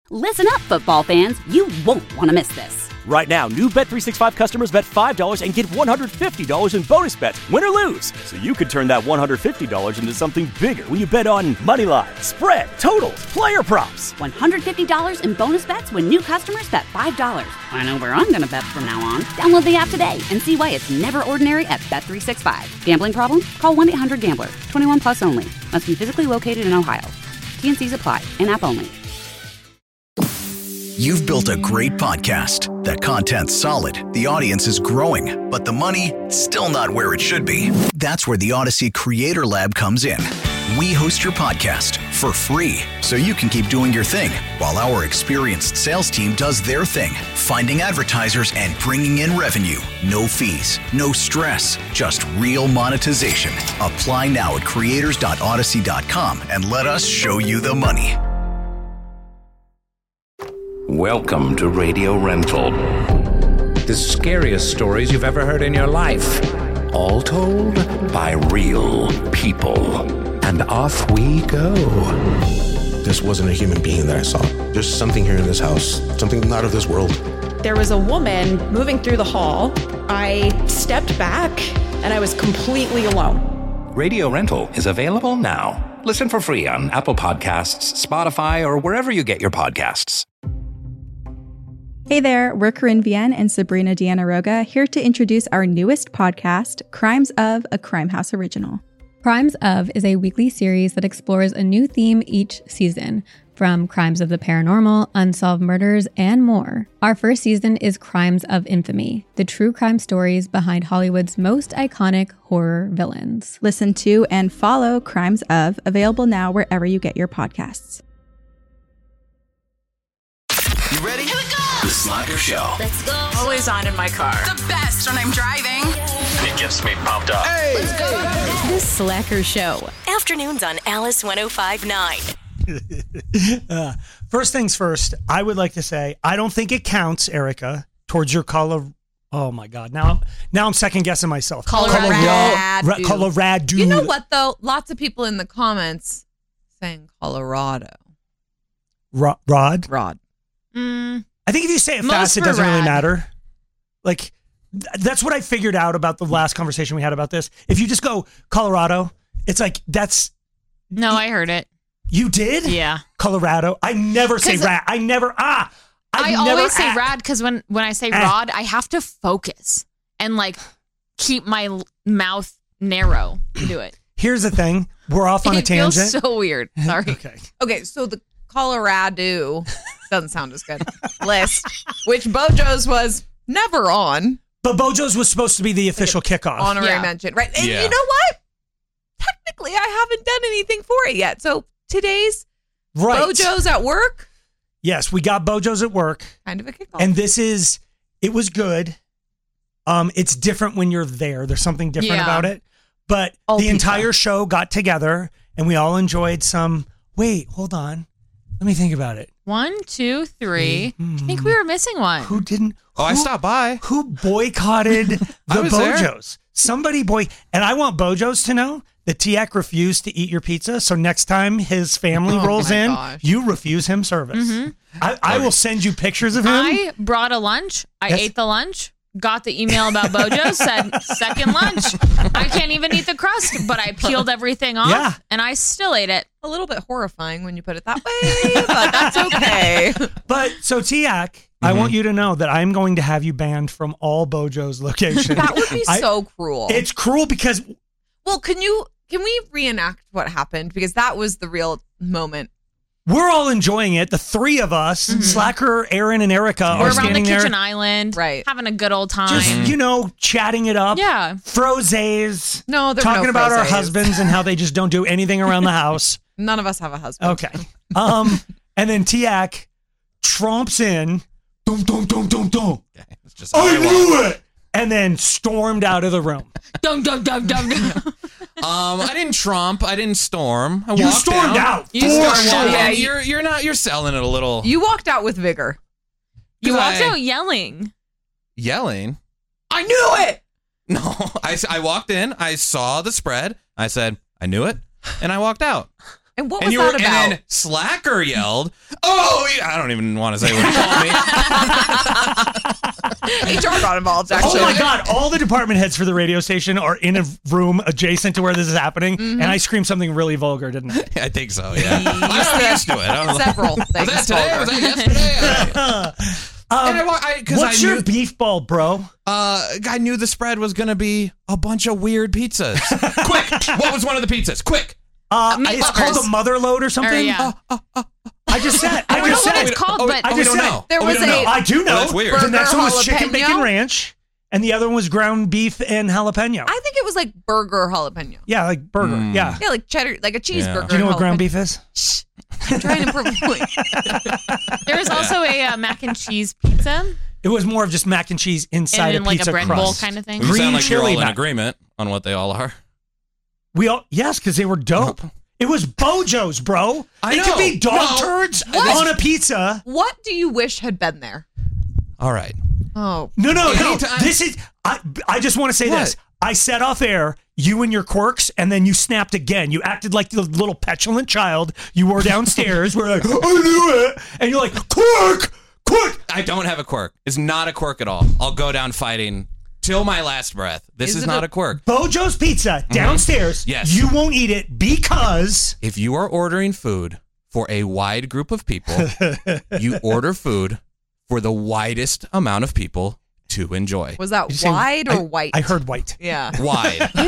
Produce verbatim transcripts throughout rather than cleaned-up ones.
Listen up, football fans. You won't want to miss this. Right now, new Bet three sixty-five customers bet five dollars and get one hundred fifty dollars in bonus bets, win or lose. So you could turn that one hundred fifty dollars into something bigger when you bet on money line, spread, totals, player props. one hundred fifty dollars in bonus bets when new customers bet five dollars. I know where I'm going to bet from now on. Download the app today and see why it's never ordinary at Bet three sixty-five. Gambling problem? Call one eight hundred gambler. twenty-one plus only. Must be physically located in Ohio. T and C's apply. In-app only. You've built a great podcast. The content's solid, the audience is growing, but the money, still not where it should be. That's where the Odyssey Creator Lab comes in. We host your podcast for free, so you can keep doing your thing, while our experienced sales team does their thing, finding advertisers and bringing in revenue. No fees, no stress, just real monetization. Apply now at creators dot odyssey dot com and let us show you the money. Welcome to Radio Rental. The scariest stories you've ever heard in your life. All told by real people. And off we go. This wasn't a human being that I saw. There's something here in this house. Something not of this world. There was a woman moving through the hall. I stepped back and I was completely alone. Radio Rental is available now. Listen for free on Apple Podcasts, Spotify, or wherever you get your podcasts. Hey there, we're Corinne Vienne and Sabrina Deanna Roga, here to introduce our newest podcast, Crimes of, a Crime House original. Crimes of is a weekly series that explores a new theme each season, from crimes of the paranormal, unsolved murders, and more. Our first season is Crimes of Infamy, the true crime stories behind Hollywood's most iconic horror villains. Listen to and follow Crimes of, available now wherever you get your podcasts. You ready? Here we go! The Slacker Show. Let's go. Always on in my car. The best when I'm driving. It gets me pumped up. Hey! Let's go. The Slacker Show. Afternoons on Alice one oh five point nine. uh, first things first, I would like to say, I don't think it counts, Erica, towards your color. Oh my God. Now I'm, now I'm second guessing myself. Colorado. Colorado. Colorado. You know what though? Lots of people in the comments saying Colorado. Ro- Rod? Rod. Mm, I think if you say it fast, it doesn't rad. really matter. Like, th- that's what I figured out about the last conversation we had about this. If you just go Colorado, it's like, that's... No, I heard it. You did? Yeah. Colorado. I never say rad. I never, ah. I never always say ah. rad because when, when I say ah. rod, I have to focus and like keep my l- mouth narrow to do it. Here's the thing. We're off on it a tangent. Feels so weird. Sorry. Okay. Okay, so the Colorado doesn't sound as good list, which Bojo's was never on. But Bojo's was supposed to be the official like kickoff. Honorary yeah. mention, right? And yeah. you know what? Technically, I haven't done anything for it yet. So today's right. Bojo's at work. Yes, we got Bojo's at work. Kind of a kickoff. And this is, it was good. Um, It's different when you're there. There's something different Yeah. about it. But All the people. entire show got together and we all enjoyed some, wait, hold on. Let me think about it. One, two, three. Mm-hmm. I think we were missing one. Who didn't? Oh, who, I stopped by. Who boycotted the I was Bojo's? there. Somebody boy, and I want Bojo's to know that T A C refused to eat your pizza. So next time his family Oh rolls my in, gosh. you refuse him service. Mm-hmm. I, I will send you pictures of him. I brought a lunch. I Yes. ate the lunch. Got the email about Bojo's, said second lunch. I can't even eat the crust, but I peeled everything off Yeah. and I still ate it. A little bit horrifying when you put it that way, but that's okay. But so T A C, I Mm-hmm. want you to know that I'm going to have you banned from all Bojo's locations. That would be I- so cruel. It's cruel because Well, can you can we reenact what happened? Because that was the real moment. we're all enjoying it. The three of us, Slacker, Aaron, and Erica, We're are around the standing kitchen there, island, Right. having a good old time. just you know, chatting it up. Yeah. Frozes. No, there were talking no about our frozes. husbands and how they just don't do anything around the house. None of us have a husband. Okay. Um, and then T A C tromps in. Dum dum dum dum dum. It's just how I I walk. knew it. And then stormed out of the room. dum, dum, dum, dum, dum. Um, I didn't trump. I didn't storm. I You walked stormed down. out. You For stormed sure. out. Yeah, Yeah, you're you're not you're selling it a little. You walked out with vigor. You walked I- out yelling. yelling. I knew it. No, I, I walked in. I saw the spread. I said I knew it, and I walked out. And what and was you that were, about? And then Slacker yelled, "Oh, yeah." I don't even want to say what he called me. H R got involved, actually. Oh my God, all the department heads for the radio station are in a room adjacent to where this is happening, Mm-hmm. and I screamed something really vulgar, didn't I? I think so, yeah. I'm used to it. I don't know. Several Was things. that today? Was that yesterday? Um, And I, wa- I, 'cause what's I your knew, beef ball, bro? uh, I knew the spread was going to be a bunch of weird pizzas. Quick, what was one of the pizzas? Quick. Uh, Meat it's lovers. called a mother load or something. Or, yeah. I just said. I I don't just know what said. it's called, Oh, but I oh, we just don't said. know. There Oh, we was don't a- know. I do know. Oh, that's weird. The Burger next one was chicken jalapeno? bacon ranch, and the other one was ground beef and jalapeno. I think it was like burger jalapeno. yeah, like burger. Mm. Yeah. Yeah, like cheddar, like a cheeseburger. Do you know what jalapeno. ground beef is? Shh. I'm trying to prove a point. there was also a uh, mac and cheese pizza. It was more of just mac and cheese inside And in a like pizza a bread crust. bowl kind of thing. You Green sound like you're all chili in mac- agreement on what they all are. We all yes, because they were dope. It was Bojo's, bro. I it could know. be dog No. turds What? on a pizza. What do you wish had been there? All right. Oh, No, no, no. Anytime- This is. I. I just want to say What? this. I said off air, you and your quirks, and then you snapped again. You acted like the little petulant child you were downstairs. We're like, I knew it, and you're like, quirk, quirk. I don't have a quirk. It's not a quirk at all. I'll go down fighting till my last breath. This Is is, it not a- a quirk. Bojo's Pizza downstairs. Yes. You won't eat it because If you are ordering food for a wide group of people, you order food for the widest amount of people to enjoy. was that Did you say- wide I- or white? I heard white. Yeah. Wide. No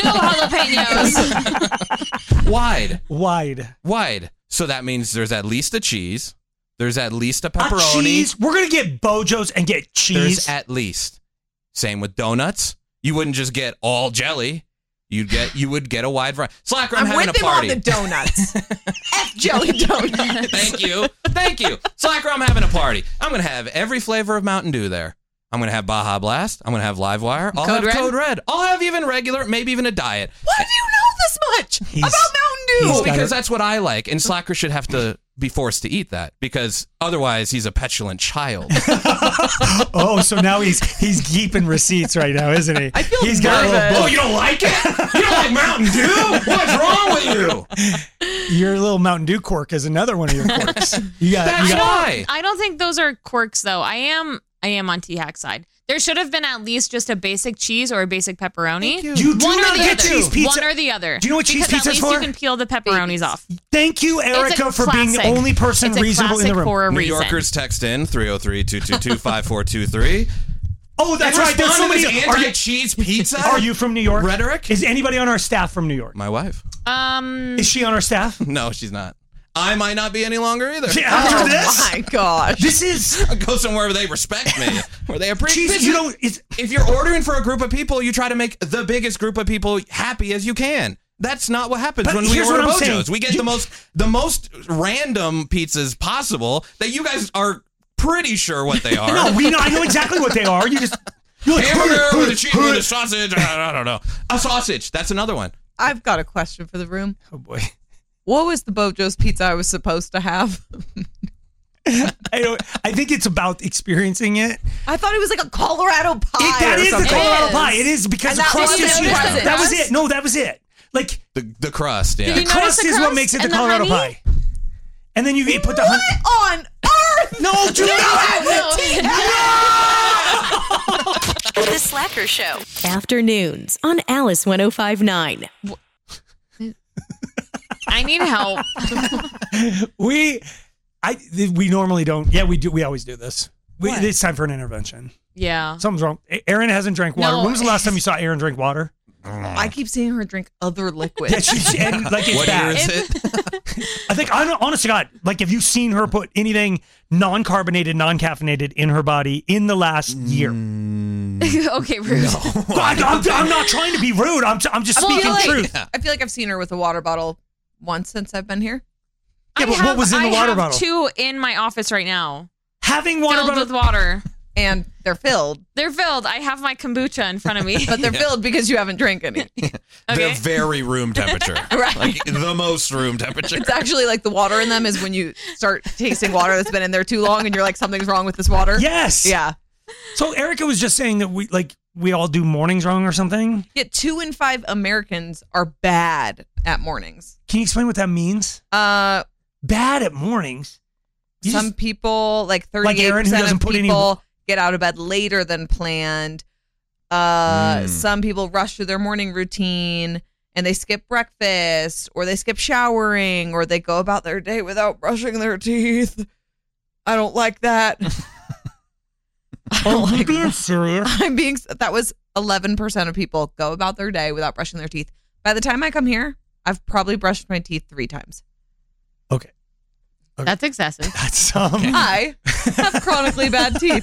jalapenos. Wide. Wide. Wide. So that means there's at least a cheese. There's at least a A pepperoni. cheese. We're gonna get Bojo's and get cheese. There's at least. Same with donuts. You wouldn't just get all jelly. You'd get you would get a wide variety. Slacker, I'm, I'm having with a him party. on the donuts. F jelly donuts. Thank you. Thank you. Slacker, I'm having a party. I'm going to have every flavor of Mountain Dew there. I'm going to have Baja Blast. I'm going to have Live Wire. I'll Code have Red? Code Red. I'll have even regular, maybe even a diet. Why do you know this much He's- about Mountain Dew? Well, got because it. that's what I like. And Slacker should have to be forced to eat that because otherwise he's a petulant child. Oh, so now he's he's keeping receipts right now, isn't he? I feel he's got a nervous. little Oh, book. you don't like it? You don't like Mountain Dew? What's wrong with you? Your little Mountain Dew quirk is another one of your quirks. You got. That's You got why. I don't think those are quirks though. I am I am on T-Hack's side. There should have been at least just a basic cheese or a basic pepperoni. you. You do One or not the get other. cheese pizza. One or the other. Do you know what cheese because pizza's at least for? you can peel the pepperonis off. Thank you, Erica, a for being the classic. only person It's a reasonable in the classic room. for a New reason. Yorkers text in three oh three, two two two, five four two three. Oh, that's right. There's somebody. Are you, anti-cheese pizza. are you from New York? Rhetoric? Is anybody on our staff from New York? My wife. Um, Is she on our staff? No, she's not. I might not be any longer either. After Oh this, my gosh. this is I go somewhere where they respect me, where they appreciate. cheese. You know, it's, If you're ordering for a group of people, you try to make the biggest group of people happy as you can. That's not what happens But when we here's order what I'm Bojo's. saying. We get You- the most the most random pizzas possible that you guys are pretty sure what they are. no, we know. I know exactly what they are. You just you're like, Hamburger with a cheese "Huh, with huh." a sausage. I don't know. A sausage. That's another one. I've got a question for the room. Oh boy. What was the Bojo's pizza I was supposed to have? I don't. I think it's about experiencing it. I thought it was like a Colorado pie. It, that or is the something. Colorado is. pie. It is because And the that crust wasn't is the huge. present That was crust? it. No, that was it. Like The the crust. Yeah. Did the you notice crust the is what crust makes it the and the Colorado honey? pie. And then you get put the honey. What on earth? No, do not. The Slacker Show. Afternoons on Alice ten fifty-nine. I need help. We, I, we normally don't. Yeah, we do. We always do this. We, What? it's time for an intervention. Yeah. Something's wrong. Aaron hasn't drank water. No. When was the last time you saw Aaron drink water? I keep seeing her drink other liquids. Yeah, she's and, like it's What bad. year is it? I think, I know, honest to God, like, have you seen her put anything non-carbonated, non-caffeinated in her body in the last year? Okay, rude. Well, I, I'm, I'm not trying to be rude. I'm, I'm just I feel speaking like- truth. I feel like I've seen her with a water bottle once since I've been here. Yeah, I but what have, was in the I water have bottle? two in my office right now, Having water filled bottle. with water. And they're filled, They're filled. I have my kombucha in front of me. but they're filled because you haven't drank any. Okay. They're very room temperature. Right. Like the most room temperature. It's actually like the water in them is when you start tasting water that's been in there too long and you're like, something's wrong with this water. Yes. Yeah. So Erica was just saying that we like we all do mornings wrong or something? Yeah, two in five Americans are bad at mornings. Can you explain what that means? Uh, bad at mornings? You some just, people, like like Aaron, who thirty-eight percent doesn't of put any- people get out of bed later than planned. Uh, Mm. Some people rush through their morning routine and they skip breakfast, or they skip showering, or they go about their day without brushing their teeth. I don't like that. Are you being serious? I'm being, that was eleven percent of people go about their day without brushing their teeth. By the time I come here, I've probably brushed my teeth three times. Okay. Okay. That's excessive. That's um. I have chronically bad teeth.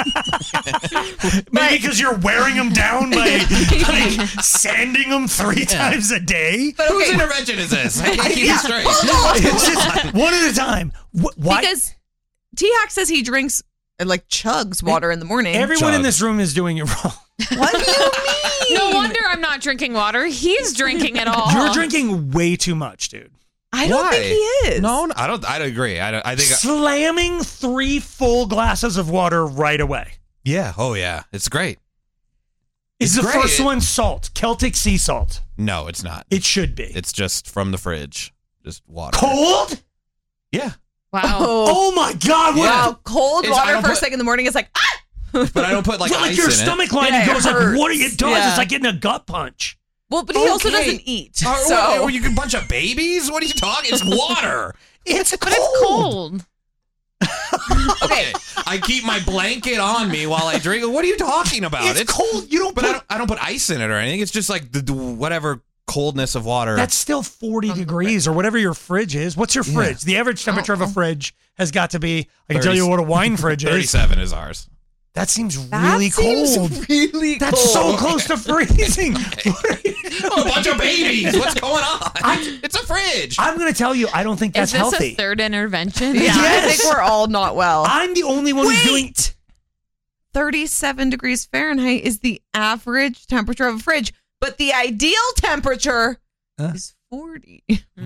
Maybe because you're wearing them down by like sanding them three times a day. But Whose okay, intervention is this? I can't keep Yeah. it straight. It's just one at a time. Wh- Why? because T-Hack says he drinks and like chugs water in the morning. Everyone in Chug. this room is doing it wrong. What do you mean? No wonder I'm not drinking water. He's drinking it all. You're drinking way too much, dude. I don't Why? think he is. No, no, I don't. I don't agree. I don't. I think. Slamming three full glasses of water right away. Yeah. Oh yeah. It's great. Is It's the great. first one salt? Celtic sea salt. No, it's not. It should be. It's just from the fridge. Just water. Cold? Yeah. Wow. Oh my God! What? Wow, cold It's- I water don't first put- thing in the morning is like, ah! But I don't put like Yeah, like ice your in stomach it. line Yeah, it goes like, hurts. what it does? Yeah. It's like getting a gut punch. Well, but he also Okay. doesn't eat. Are, So what, are you a bunch of babies? What are you talking? It's water. It's But it's cold. Okay. I keep my blanket on me while I drink. What are you talking about? It's, cold. You don't But put. I don't. I don't put ice in it or anything. It's just like the, the whatever coldness of water. That's still forty degrees or whatever your fridge is. What's your fridge? The average temperature of a fridge has got to be. I can tell you what a wine fridge is. Thirty-seven is ours. That seems that really seems cold. really That's cold. so close to freezing. Oh, a bunch of babies. What's going on? It's a fridge. I'm going to tell you, I don't think that's Is this healthy. a third intervention? Yeah, I Yes. think we're all not well. I'm the only one who's doing. Wait! thirty-seven degrees Fahrenheit is the average temperature of a fridge, but the ideal temperature Huh? is forty.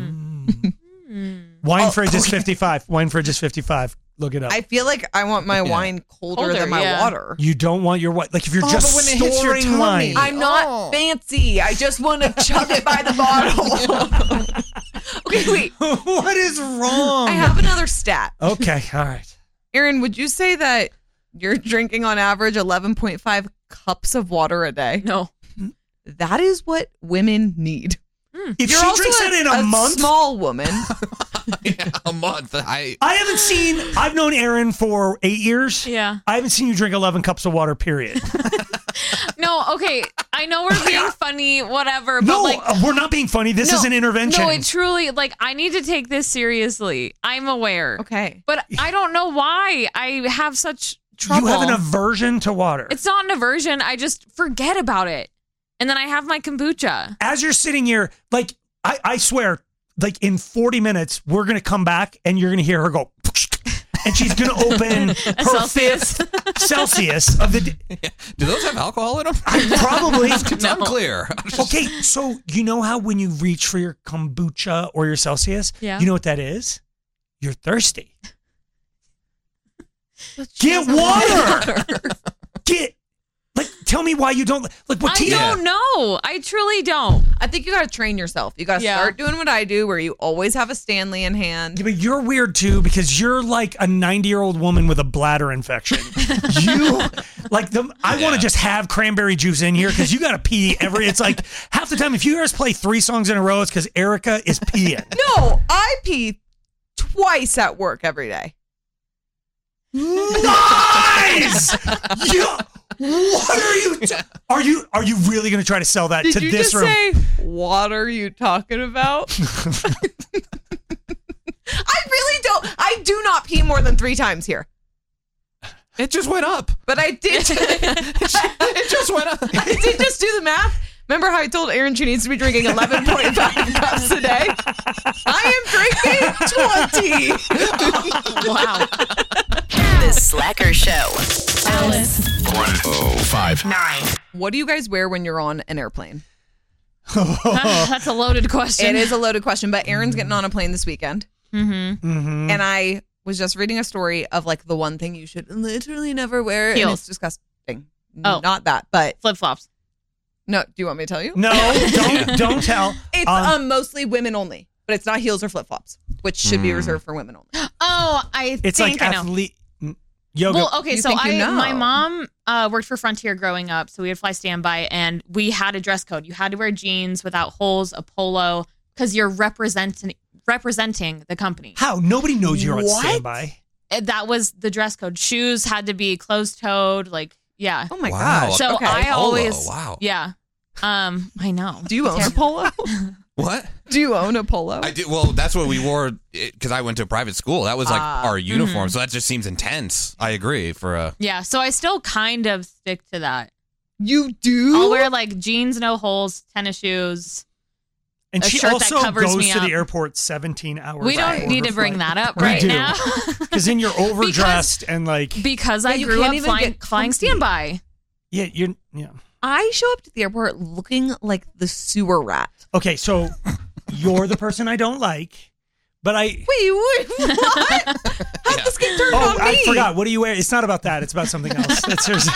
Wine Oh, fridge is okay. fifty-five. Wine fridge is fifty-five. Look it up. I feel like I want my Yeah. wine colder, Colder, than my yeah. water. you don't want your what? Like if you're Oh, just but when it hits your storing tummy. wine. I'm not Oh. fancy. I just want to chug it by the bottle. Okay, wait. What is wrong? I have another stat. Okay, all right. Aaron, would you say that you're drinking on average eleven point five cups of water a day? No. That is what women need. If You're she also drinks a, that in a, month, small woman. Yeah, a month. I. I haven't seen. I've known Aaron for eight years. Yeah. I haven't seen you drink eleven cups of water. Period. No, okay. I know we're being funny, whatever, but no, like uh, we're not being funny. This no, is an intervention. No, it truly like I need to take this seriously. I'm aware. Okay. But I don't know why I have such trouble. You have an aversion to water. It's not an aversion. I just forget about it. And then I have my kombucha. As you're sitting here, like I, I swear, like in forty minutes, we're gonna come back and you're gonna hear her go, and she's gonna open her Celsius. fifth Celsius of the. d- Do those have alcohol in them? Probably. It's No. unclear. Okay, so you know how when you reach for your kombucha or your Celsius, Yeah. you know what that is? You're thirsty. Get water. Get like. Tell me why you don't like. What I Tia? don't know. I truly don't. I think you got to train yourself. You got to Yeah. start doing what I do, where you always have a Stanley in hand. Yeah, but you're weird too because you're like a ninety year old woman with a bladder infection. You like the. I want Yeah. to just have cranberry juice in here because you got to pee every. It's like half the time if you hear us play three songs in a row, it's because Erica is peeing. No, I pee twice at work every day. Nice. You, what are you? T- are you? Are you really going to try to sell that Did to you this just room? say, what are you talking about? I really don't. I do not pee more than three times here. It just went up. But I did. It just went up. I did just do the math. Remember how I told Erin she needs to be drinking eleven point five cups a day? I am drinking twenty. Wow. The Slacker Show. Alice. one oh five Nine. What do you guys wear when you're on an airplane? That's a loaded question. It is a loaded question, but Erin's getting on a plane this weekend. Mm-hmm. Mm-hmm. And I was just reading a story of like the one thing you should literally never wear. And Heels. it's disgusting. Oh. Not that, but flip flops. No, do you want me to tell you? No, don't don't tell. It's Um, um, mostly women only, but it's not heels or flip flops, which should be Mm. reserved for women only. Oh, I It's think like I know. athlete yoga. Well, okay, You so think you I know. my mom uh, worked for Frontier growing up, so we would fly standby, and we had a dress code. You had to wear jeans without holes, a polo, because you're representing representing the company. How? Nobody knows you're on What? standby. And that was the dress code. Shoes had to be closed toed, like yeah. Oh my Wow. gosh. So Okay. I Polo, always wow. yeah. Um, I know. Do you own a polo? What? Do you own a polo? I do. Well, that's what we wore because I went to a private school. That was like Ah. our uniform. Mhm. So that just seems intense. I agree. For a Yeah, so I still kind of stick to that. You do? I'll wear like jeans, no holes, tennis shoes. And a she shirt also that covers goes me to up. the airport seventeen hours. We don't before need her to bring flight. that up We right do. now. Because then you're overdressed and like Because Yeah, I you grew can't up even flying, get flying comfy. standby. yeah, you're yeah. I show up to the airport looking like the sewer rat. Okay, so you're the person I don't like, but I Wait, wait, what? How'd this get turned oh on me? I forgot. What do you wear? It's not about that. It's about something else. That's yours.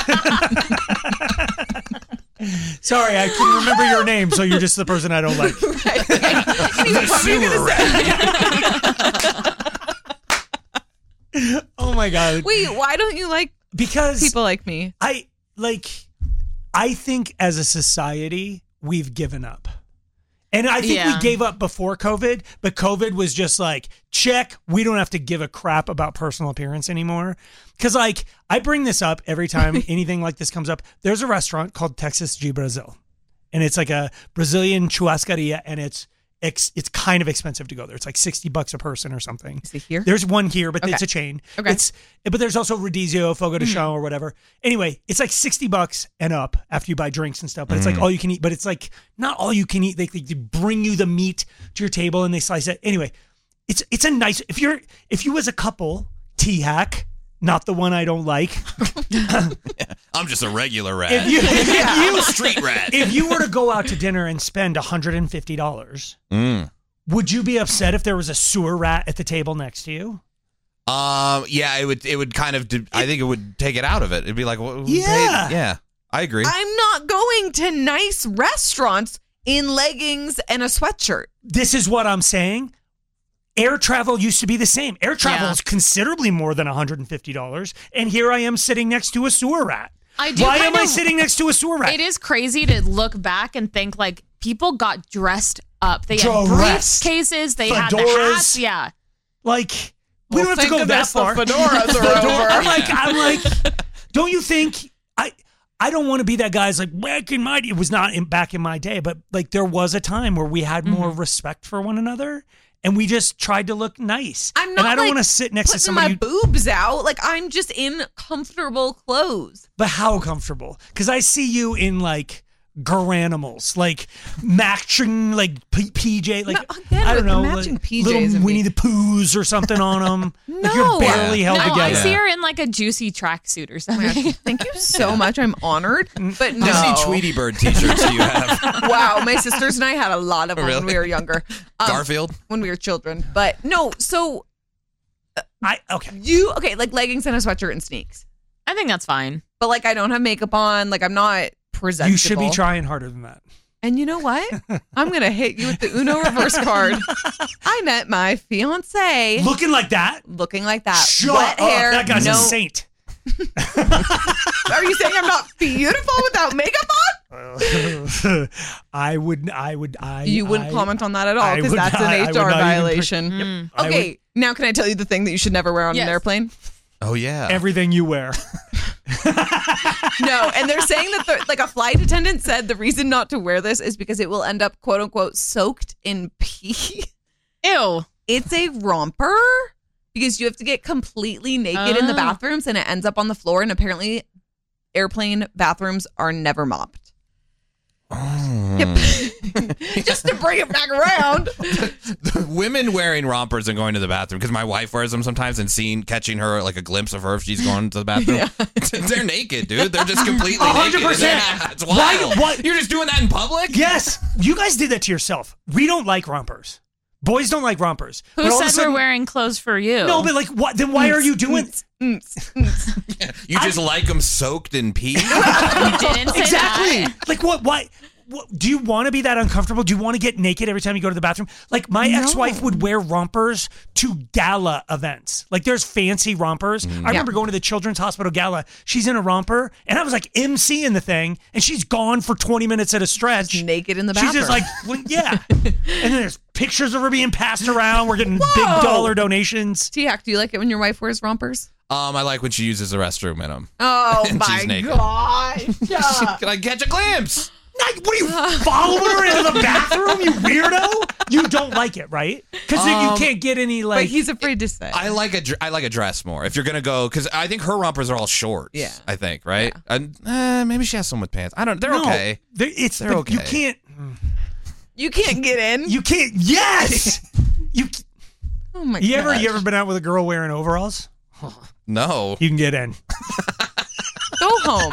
Sorry, I couldn't remember your name, so you're just the person I don't like. Oh my god. Wait, why don't you like Because people like me? I like I think as a society we've given up. And I think Yeah. we gave up before COVID, but COVID was just like, check, we don't have to give a crap about personal appearance anymore. Cause like I bring this up every time anything like this comes up. There's a restaurant called Texas G Brazil. And it's like a Brazilian churrascaria, and it's ex- it's kind of expensive to go there. It's like sixty bucks a person or something. Is it here? There's one here, but Okay. it's a chain. Okay. It's but there's also Rodizio, Fogo de Chão, or whatever. Anyway, it's like sixty bucks and up after you buy drinks and stuff. But it's like all you can eat. But it's like not all you can eat. They, they bring you the meat to your table and they slice it. Anyway, it's it's a nice if you're if you as a couple T-hack, not the one I don't like. I'm just a regular rat. If you, if I'm you a street rat. if you were to go out to dinner and spend one hundred fifty dollars, Mm. would you be upset if there was a sewer rat at the table next to you? Um. Yeah. It would. It would kind of. de- I think it would take it out of it. It'd be like, well, who paid- Yeah. Yeah. I agree. I'm not going to nice restaurants in leggings and a sweatshirt. This is what I'm saying. Air travel used to be the same. Air travel Yeah. is considerably more than one hundred fifty dollars, and here I am sitting next to a sewer rat. I do Why kind am I of- sitting next to a sewer rat? It is crazy to look back and think like people got dressed up. They had Dressed. briefcases. They had the Fedoras. hats. Yeah. Like, we Well, don't have to thank go that goodness the far. fedoras are Fedora- over. I'm like, I'm like, don't you think? I I don't want to be that guy's like back in my. It was not in, back in my day, but like there was a time where we had more Mm-hmm. respect for one another, and we just tried to look nice. I'm not and I don't like, want to sit next to putting somebody. my who- boobs out. Like I'm just in comfortable clothes. But how comfortable? Because I see you in like Garanimals, like matching like P- PJ, like No, again, I don't know, matching like, P Js little and Winnie the Poohs or something on them. Like No. you're barely held No, together. I see her in like a juicy tracksuit or Oh my something. gosh, thank you so much. I'm honored. But no. How many Tweety Bird t-shirts do you have? Wow, my sisters and I had a lot of them when Really? we were younger. Um, Garfield? When we were children. But no, so I okay. you okay, like leggings and a sweatshirt and sneaks. I think that's fine. But like I don't have makeup on, like I'm not presentable. You should be trying harder than that. And you know what? I'm gonna hit you with the Uno reverse card. I met my fiance Looking like that? looking like that. Shut Wet up. hair. That guy's no. a saint. Are you saying I'm not beautiful without makeup on? I would, I would, I. You wouldn't I- comment on that at all I because would that's not- I an would H not R even pre- violation. Yep. I Okay, would- now can I tell you the thing that you should never wear on Yes. an airplane? Oh yeah. everything you wear. No, and they're saying that the, like a flight attendant said the reason not to wear this is because it will end up quote unquote soaked in pee. Ew. It's a romper because you have to get completely naked in the Oh. bathrooms and it ends up on the floor, and apparently airplane bathrooms are never mopped. Yep. Just to bring it back around. Women wearing rompers and going to the bathroom, because my wife wears them sometimes, and seeing catching her like a glimpse of her if she's going to the bathroom. They're naked, dude. They're just completely A hundred naked. percent. Yeah, it's Why- wild. what- You're just doing that in public? Yes, you guys did that to yourself. We don't like rompers. Boys don't like rompers. Who But all of a said sudden- we're wearing clothes for you? No, but like, what? Then why are you doing? You just like them soaked in pee? You didn't say Exactly. that. Like what? Why? What, do you want to be that uncomfortable? Do you want to get naked every time you go to the bathroom? Like my No. ex-wife would wear rompers to gala events. Like there's fancy rompers. Mm. I remember going to the Children's Hospital gala. She's in a romper, and I was like emceeing the thing, and she's gone for twenty minutes at a stretch, Just naked in the She's just bathroom. like, well, yeah. And then there's pictures of her being passed around. We're getting big Whoa. dollar donations. T-Hack, do you like it when your wife wears rompers? Um, I like when she uses the restroom in them. Oh And my she's naked. gosh. Can I catch a glimpse? Not, what are you following her into the bathroom, you weirdo? You don't like it, right? Because you Um, can't get any like. But he's afraid to say. I like a dr- I like a dress more. If you're gonna go, because I think her rompers are all shorts. Yeah. I think right. And uh, maybe she has some with pants. I don't. They're No, okay. they're- it's They're the- okay. You can't. You can't get in. You can't. Yes. you. Oh my You ever gosh. you ever been out with a girl wearing overalls? No. You can get in. Go home.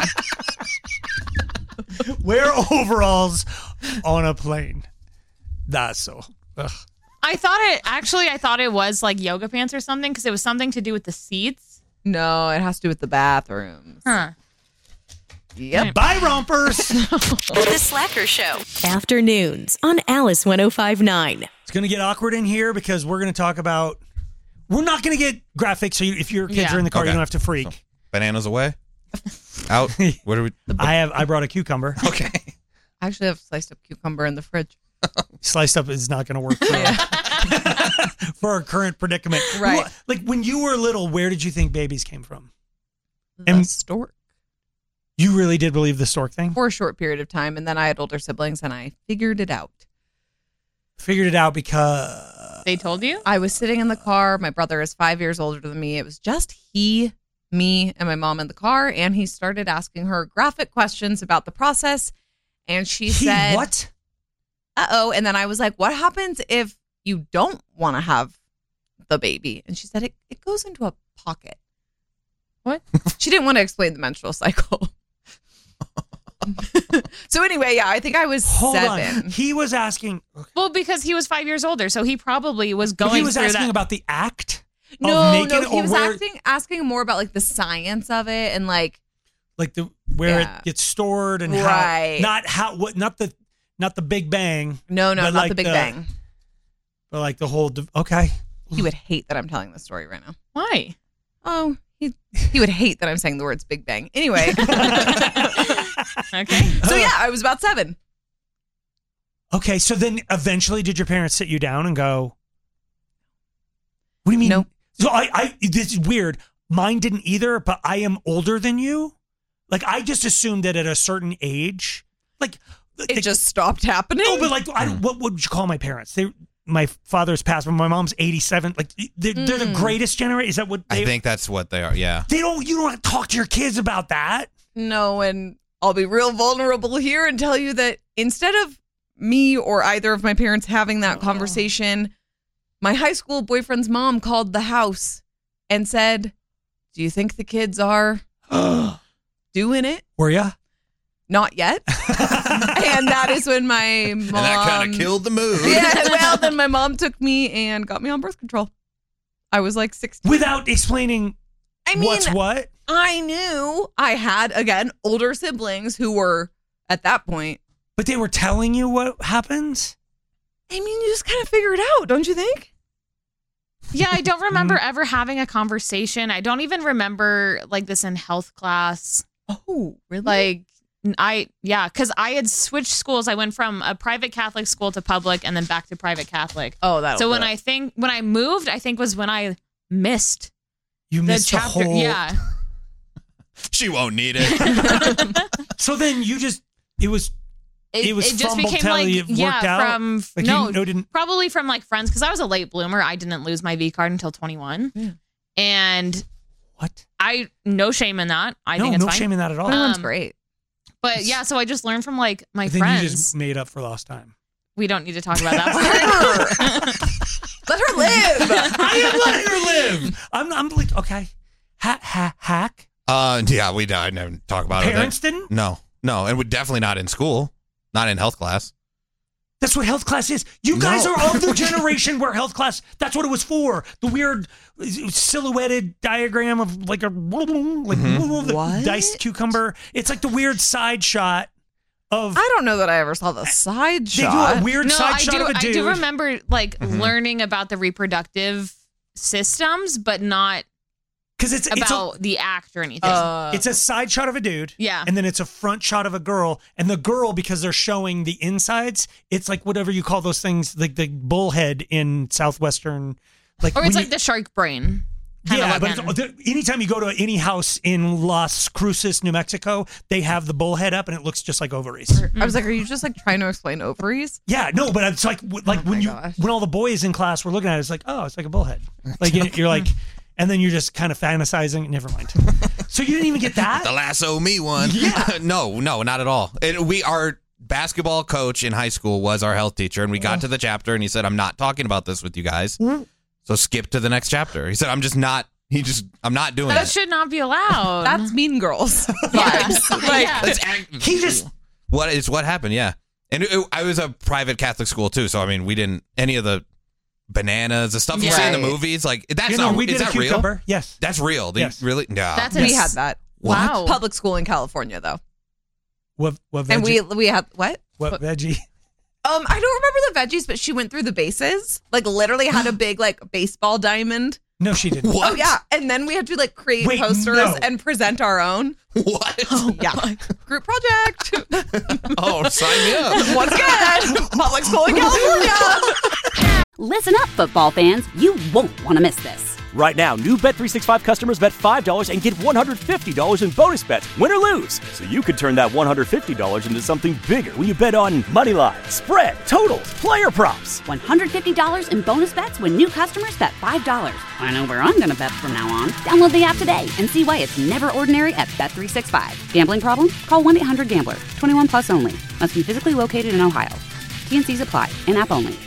Wear overalls on a plane. That's so. Ugh. I thought it actually. I thought it was like yoga pants or something because it was something to do with the seats. No, it has to do with the bathrooms. Huh. Yep. Bye, rompers. The Slacker Show. Afternoons on Alice one oh five point nine. It's going to get awkward in here because we're going to talk about. We're not going to get graphic, so you, if your kids Yeah. are in the car, Okay. you don't have to freak. So, bananas away. Out. What are we? I have. I brought a cucumber. Okay. I actually have sliced up cucumber in the fridge. Sliced up is not going to work for, for our current predicament. Right. What- like when you were little, where did you think babies came from? The And- stork. You really did believe the stork thing? For a short period of time, and then I had older siblings, and I figured it out. Figured it out because They told you? I was sitting in the car. My brother is five years older than me. It was just he, me, and my mom in the car, and he started asking her graphic questions about the process. And she he said, what? Uh oh. And then I was like, what happens if you don't want to have the baby? And she said, it, it goes into a pocket. What? She didn't want to explain the menstrual cycle. So anyway, yeah, I think I was Hold seven. on. He was asking. Well, because he was five years older, so he probably was But going he was through asking that. about the act No, of making no, he or was where, asking asking more about like the science of it and like like the where Yeah. it gets stored and Right. how not how what not the not the Big Bang. no, no, but not like the Big Bang. But like the whole. div- Okay. He would hate that I'm telling this story right now. Why? Oh, he he would hate that I'm saying the words Big Bang. Anyway, Okay. so yeah, I was about seven. Okay. So then eventually, did your parents sit you down and go? What do you mean? Nope. So I I this is weird. Mine didn't either, but I am older than you. Like I just assumed that at a certain age, like It just stopped happening. no, but like I don't, what, what would you call my parents? They my father's passed, but my mom's eighty-seven. Like they're, they're the Mm. greatest generation. Is that what they? I think that's what they are. Yeah. they don't. You don't talk to your kids about that. No, and I'll be real vulnerable here and tell you that instead of me or either of my parents having that conversation, my high school boyfriend's mom called the house and said, "Do you think the kids are doing it?" Were ya? Not yet. And that is when my mom. And that kind of killed the mood. Yeah, well, then my mom took me and got me on birth control. I was like sixteen. Without explaining I mean, what's what. I knew I had, again, older siblings who were at that point. But they were telling you what happens? I mean, you just kind of figure it out, don't you think? Yeah, I don't remember ever having a conversation. I don't even remember like this in health class. Oh, really? Like I yeah, because I had switched schools. I went from a private Catholic school to public and then back to private Catholic. Oh, that. So when I think when I moved, I think was when I missed You the missed chapter. the whole. Yeah. She won't need it. So then you just it was It, It was it just fumbled became till like it worked yeah out? from Like you no, know, didn't- probably from like friends because I was a late bloomer. I didn't lose my V card until twenty-one, Yeah. and what? I no shame in that. I no, think it's no fine. shame in that at all. My mom's Um, great. But yeah, so I just learned from like my But then friends. you just made up for lost time. We don't need to talk about that part. Let her live. I am letting her live. I'm, I'm like, okay. Ha, ha, hack. Uh, yeah, we I never talk about Parents it. didn't? No, no, and we definitely not in school, not in health class. That's what health class is. You guys No. are of the generation where health class, that's what it was for. The weird silhouetted diagram of like a like Mm-hmm. the What? diced cucumber. It's like the weird side shot of. I don't know that I ever saw the side They shot. do a weird No, side I shot do. of a I dude. do remember like Mhm. learning about the reproductive systems, but not Because it's about it's a, the act or anything. Uh, it's a side shot of a dude. Yeah. And then it's a front shot of a girl. And the girl, because they're showing the insides, it's like whatever you call those things, like the bullhead in Southwestern. Like or when it's you- like the shark brain. Kind yeah, of but looking. it's, the- anytime you go to any house in Las Cruces, New Mexico, they have the bullhead up and it looks just like ovaries. I was like, are you just like trying to explain ovaries? Yeah, no, but it's like like Oh when my you gosh. when all the boys in class were looking at it, it's like, oh, it's like a bullhead. Like you- you're like, and then you're just kind of fantasizing. Never mind. So you didn't even get that. The lasso me one. Yeah. no, no, not at all. And we our basketball coach in high school was our health teacher, and we got to the chapter, and he said, "I'm not talking about this with you guys. So skip to the next chapter." He said, "I'm just not." He just, I'm not doing that it. should not be allowed. That's Mean Girls. yeah. Like, yeah. It's act- He just what is what happened? Yeah, and it, it- I was a private Catholic school too, so I mean, we didn't any of the bananas, the stuff you see in the Right. movies. Like that's you know, not. we is did a that real? cucumber. Yes. That's real. They Yes. really? No. That's we Yes. had that. Wow. Public school in California, though. What what veggie? And we we had what? what veggie? Um, I don't remember the veggies, but she went through the bases. Like literally had a big like baseball diamond. No, she didn't. What? Oh yeah, and then we had to like create Wait, posters no. and present our own. What? Yeah, group project. Oh, sign me up. Once again, public school in California. Listen up, football fans. You won't want to miss this. Right now, new Bet three sixty-five customers bet five dollars and get one hundred fifty dollars in bonus bets, win or lose. So you could turn that one hundred fifty dollars into something bigger when you bet on money line, spread, totals, player props. one hundred fifty dollars in bonus bets when new customers bet five dollars. I know where I'm going to bet from now on. Download the app today and see why it's never ordinary at Bet three sixty-five. Gambling problem? Call one eight hundred gambler. twenty-one plus only. Must be physically located in Ohio. T and C's apply. In-app only.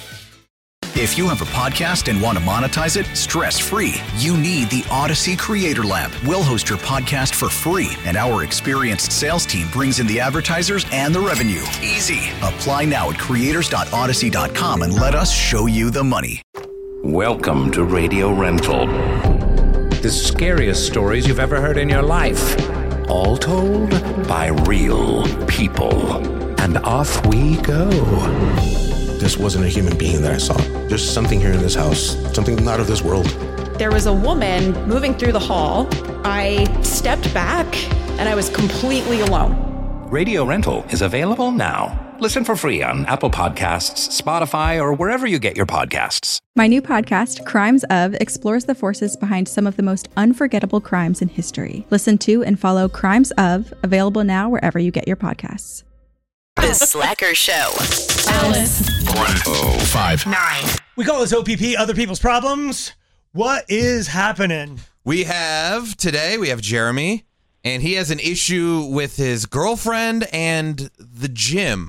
If you have a podcast and want to monetize it stress-free, you need the Odyssey Creator Lab. We'll host your podcast for free, and our experienced sales team brings in the advertisers and the revenue. Easy. Apply now at creators dot odyssey dot com and let us show you the money. Welcome to Radio Rental. The scariest stories you've ever heard in your life. All told by real people. And off we go. This wasn't a human being that I saw. There's something here in this house, something not of this world. There was a woman moving through the hall. I stepped back and I was completely alone. Radio Rental is available now. Listen for free on Apple Podcasts, Spotify, or wherever you get your podcasts. My new podcast, Crimes Of, explores the forces behind some of the most unforgettable crimes in history. Listen to and follow Crimes Of, available now wherever you get your podcasts. The Slacker Show. Alice. one oh five. Nine. We call this O P P, Other People's Problems. What is happening? We have today, we have Jeremy, and he has an issue with his girlfriend and the gym.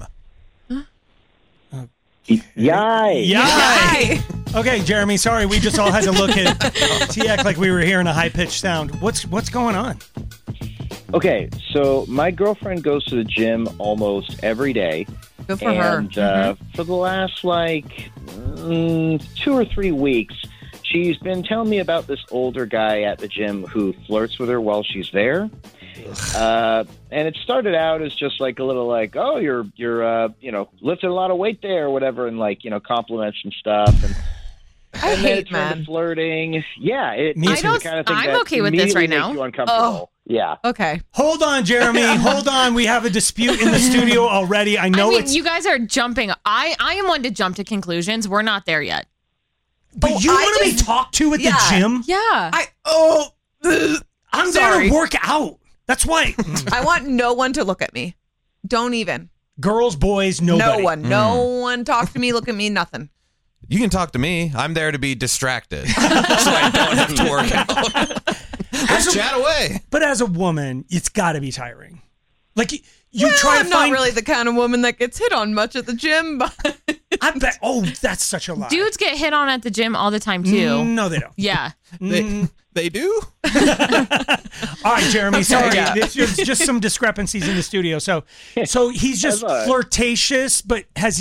Yay! Yay! Okay, Jeremy, sorry, we just all had to look at T X like we were hearing a high-pitched sound. What's what's going on? Okay, so my girlfriend goes to the gym almost every day. Good for her. and uh, for the last, like, mm, two or three weeks, she's been telling me about this older guy at the gym who flirts with her while she's there. Uh, and it started out as just like a little like, oh, you're, you're, uh, you know, lifting a lot of weight there or whatever, and like, you know, compliments and stuff. And, I and then hate it turned men. to flirting. Yeah, it, Me it's too. the kind of thing I'm that okay with this immediately right now. makes you uncomfortable. Oh. Yeah. Okay. Hold on, Jeremy. Hold on. We have a dispute in the studio already. I know I mean, it's... you guys are jumping. I, I am one to jump to conclusions. We're not there yet. But Oh, you I want to be just- talked to at Yeah. the gym? Yeah. I oh. ugh. I'm there Sorry. to work out. That's why. I want no one to look at me. Don't even. Girls, boys, nobody. No one. No one talk to me. Look at me. Nothing. You can talk to me. I'm there to be distracted, so I don't have to work out. Let's chat away. But as a woman, it's got to be tiring. Like, you, you well, try I'm to not find... really the kind of woman that gets hit on much at the gym, but I bet... Oh, that's such a lie. Dudes get hit on at the gym all the time, too. No, they don't. Yeah. Mm. They do? All right, Jeremy. Sorry, Yeah. There's just, just some discrepancies in the studio. So, so he's just That's all right. flirtatious, but has he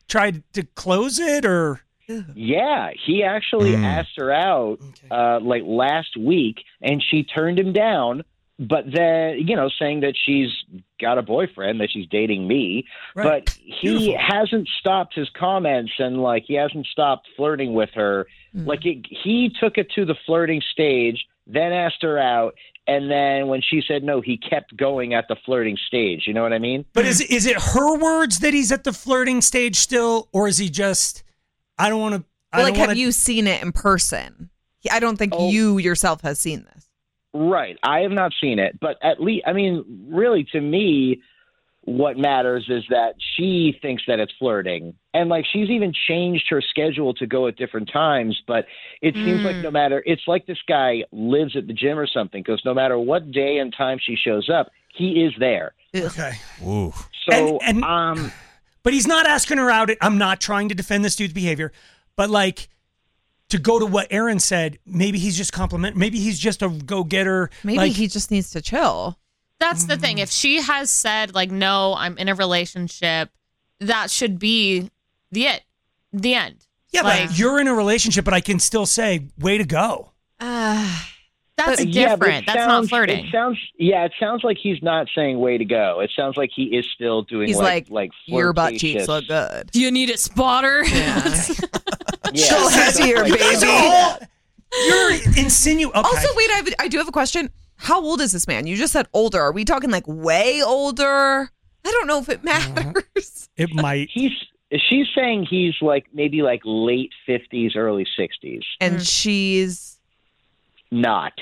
tried to close it, or? Yeah, he actually Mm. asked her out uh, like last week, and she turned him down. But then, you know, saying that she's got a boyfriend, that she's dating me. Right. But he Beautiful. hasn't stopped his comments, and like he hasn't stopped flirting with her. Mm. Like it, he took it to the flirting stage, then asked her out, and then when she said no, he kept going at the flirting stage. You know what I mean? But is is it her words that he's at the flirting stage still, or is he just? I don't want to. Well, like, wanna, have you seen it in person? I don't think Oh. you yourself has seen this. Right. I have not seen it, but at least, I mean, really, to me, what matters is that she thinks that it's flirting. And like, she's even changed her schedule to go at different times, but it seems Mm. like no matter, it's like this guy lives at the gym or something, because no matter what day and time she shows up, he is there. Okay. Ooh. So, And- and- um, But he's not asking her out. I'm not trying to defend this dude's behavior, but like to go to what Aaron said, maybe he's just compliment. Maybe he's just a go-getter. Maybe like, he just needs to chill. That's the thing. If she has said like, no, I'm in a relationship, that should be the it, the end. yeah, like, but you're in a relationship, but I can still say, way to go. Uh, that's But- yeah, but it different. That's sounds- not flirting. It sounds, yeah, it sounds like he's not saying way to go. It sounds like he is still doing He's like, like, like your butt cheeks flirtatious- look good. Do you need a spotter? Yeah, Show something heavier, like that. baby. You're insinuating. Okay. Also, wait, I, have, I do have a question. How old is this man? You just said older. Are we talking like way older? I don't know if it matters. It might. He's she's saying he's like maybe like late fifties, early sixties. And she's Not.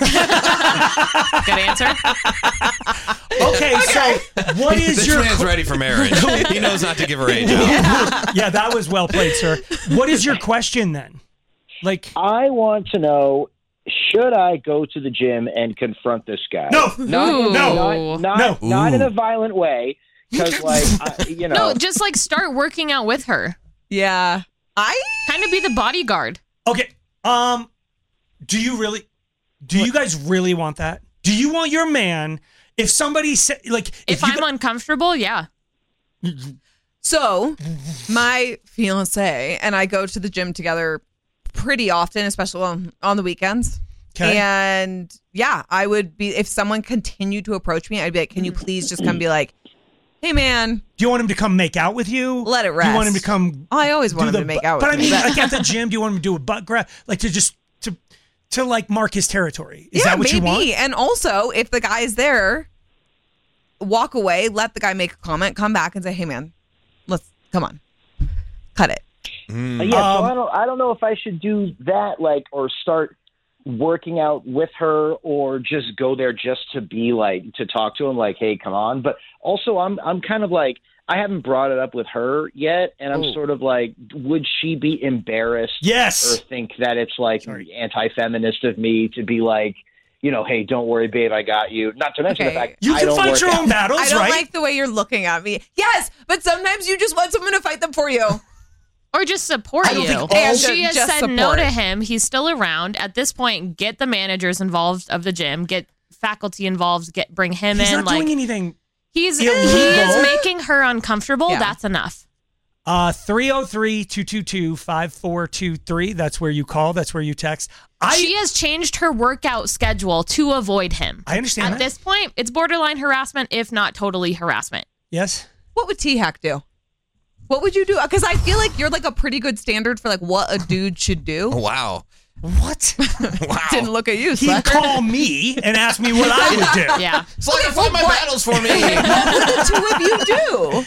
Good answer. Okay, so what is this your man's ready for marriage. He knows not to give her age out. Yeah, that was well played, sir. What is your question then? Like, I want to know, should I go to the gym and confront this guy? No. not, No. not, not, No. not in Ooh. a violent way, because like I, you know, No, just like start working out with her. yeah. I Kind of be the bodyguard. okay, um, do you really, do you guys really want that? Do you want your man, if somebody said, like, If, you I'm got- uncomfortable, yeah. So, my fiance and I go to the gym together pretty often, especially on, on the weekends. Okay. And yeah, I would be, if someone continued to approach me, I'd be like, can you please just come be like, hey, man, do you want him to come make out with you? let it Do rest. you want him to come? Oh, I always do want him the to make bu- out with But I me. mean, But- like at the gym, do you want him to do a butt grab, like to just to to like mark his territory? Is yeah, that what maybe. you want? And also, if the guy's there, walk away, let the guy make a comment, come back and say, hey, man, let's, come on, cut it. Mm. Uh, yeah, Um, so I don't, I don't know if I should do that, like, or start working out with her, or just go there just to be like to talk to him, like, hey, come on. But also, I'm, I'm kind of like, I haven't brought it up with her yet, and I'm Ooh. sort of like, would she be embarrassed, Yes. or think that it's like Sorry. anti-feminist of me to be like, you know, hey, don't worry, babe, I got you. Not to mention Okay. the fact You I can don't fight work your out. own battles, I don't right? like the way you're looking at me. Yes, but sometimes you just want someone to fight them for you. Or just support I don't you. think If all- she has just said no support. to him, he's still around. At this point, get the managers involved of the gym, get faculty involved, get bring him He's in. not like doing anything. he's he illegal. is making her uncomfortable. Yeah. That's enough. Uh, three oh three, two two two, five four two three. That's where you call. That's where you text. I she has changed her workout schedule to avoid him. I understand At that. this point, it's borderline harassment, if not totally harassment. Yes. What would T-Hack do? What would you do? Because I feel like you're like a pretty good standard for like what a dude should do. Oh, wow. What? Wow. Didn't look at you, He'd Slacker. call me and ask me what I would do. Yeah. Slugger, fight my what- battles for me. What would the two of you do?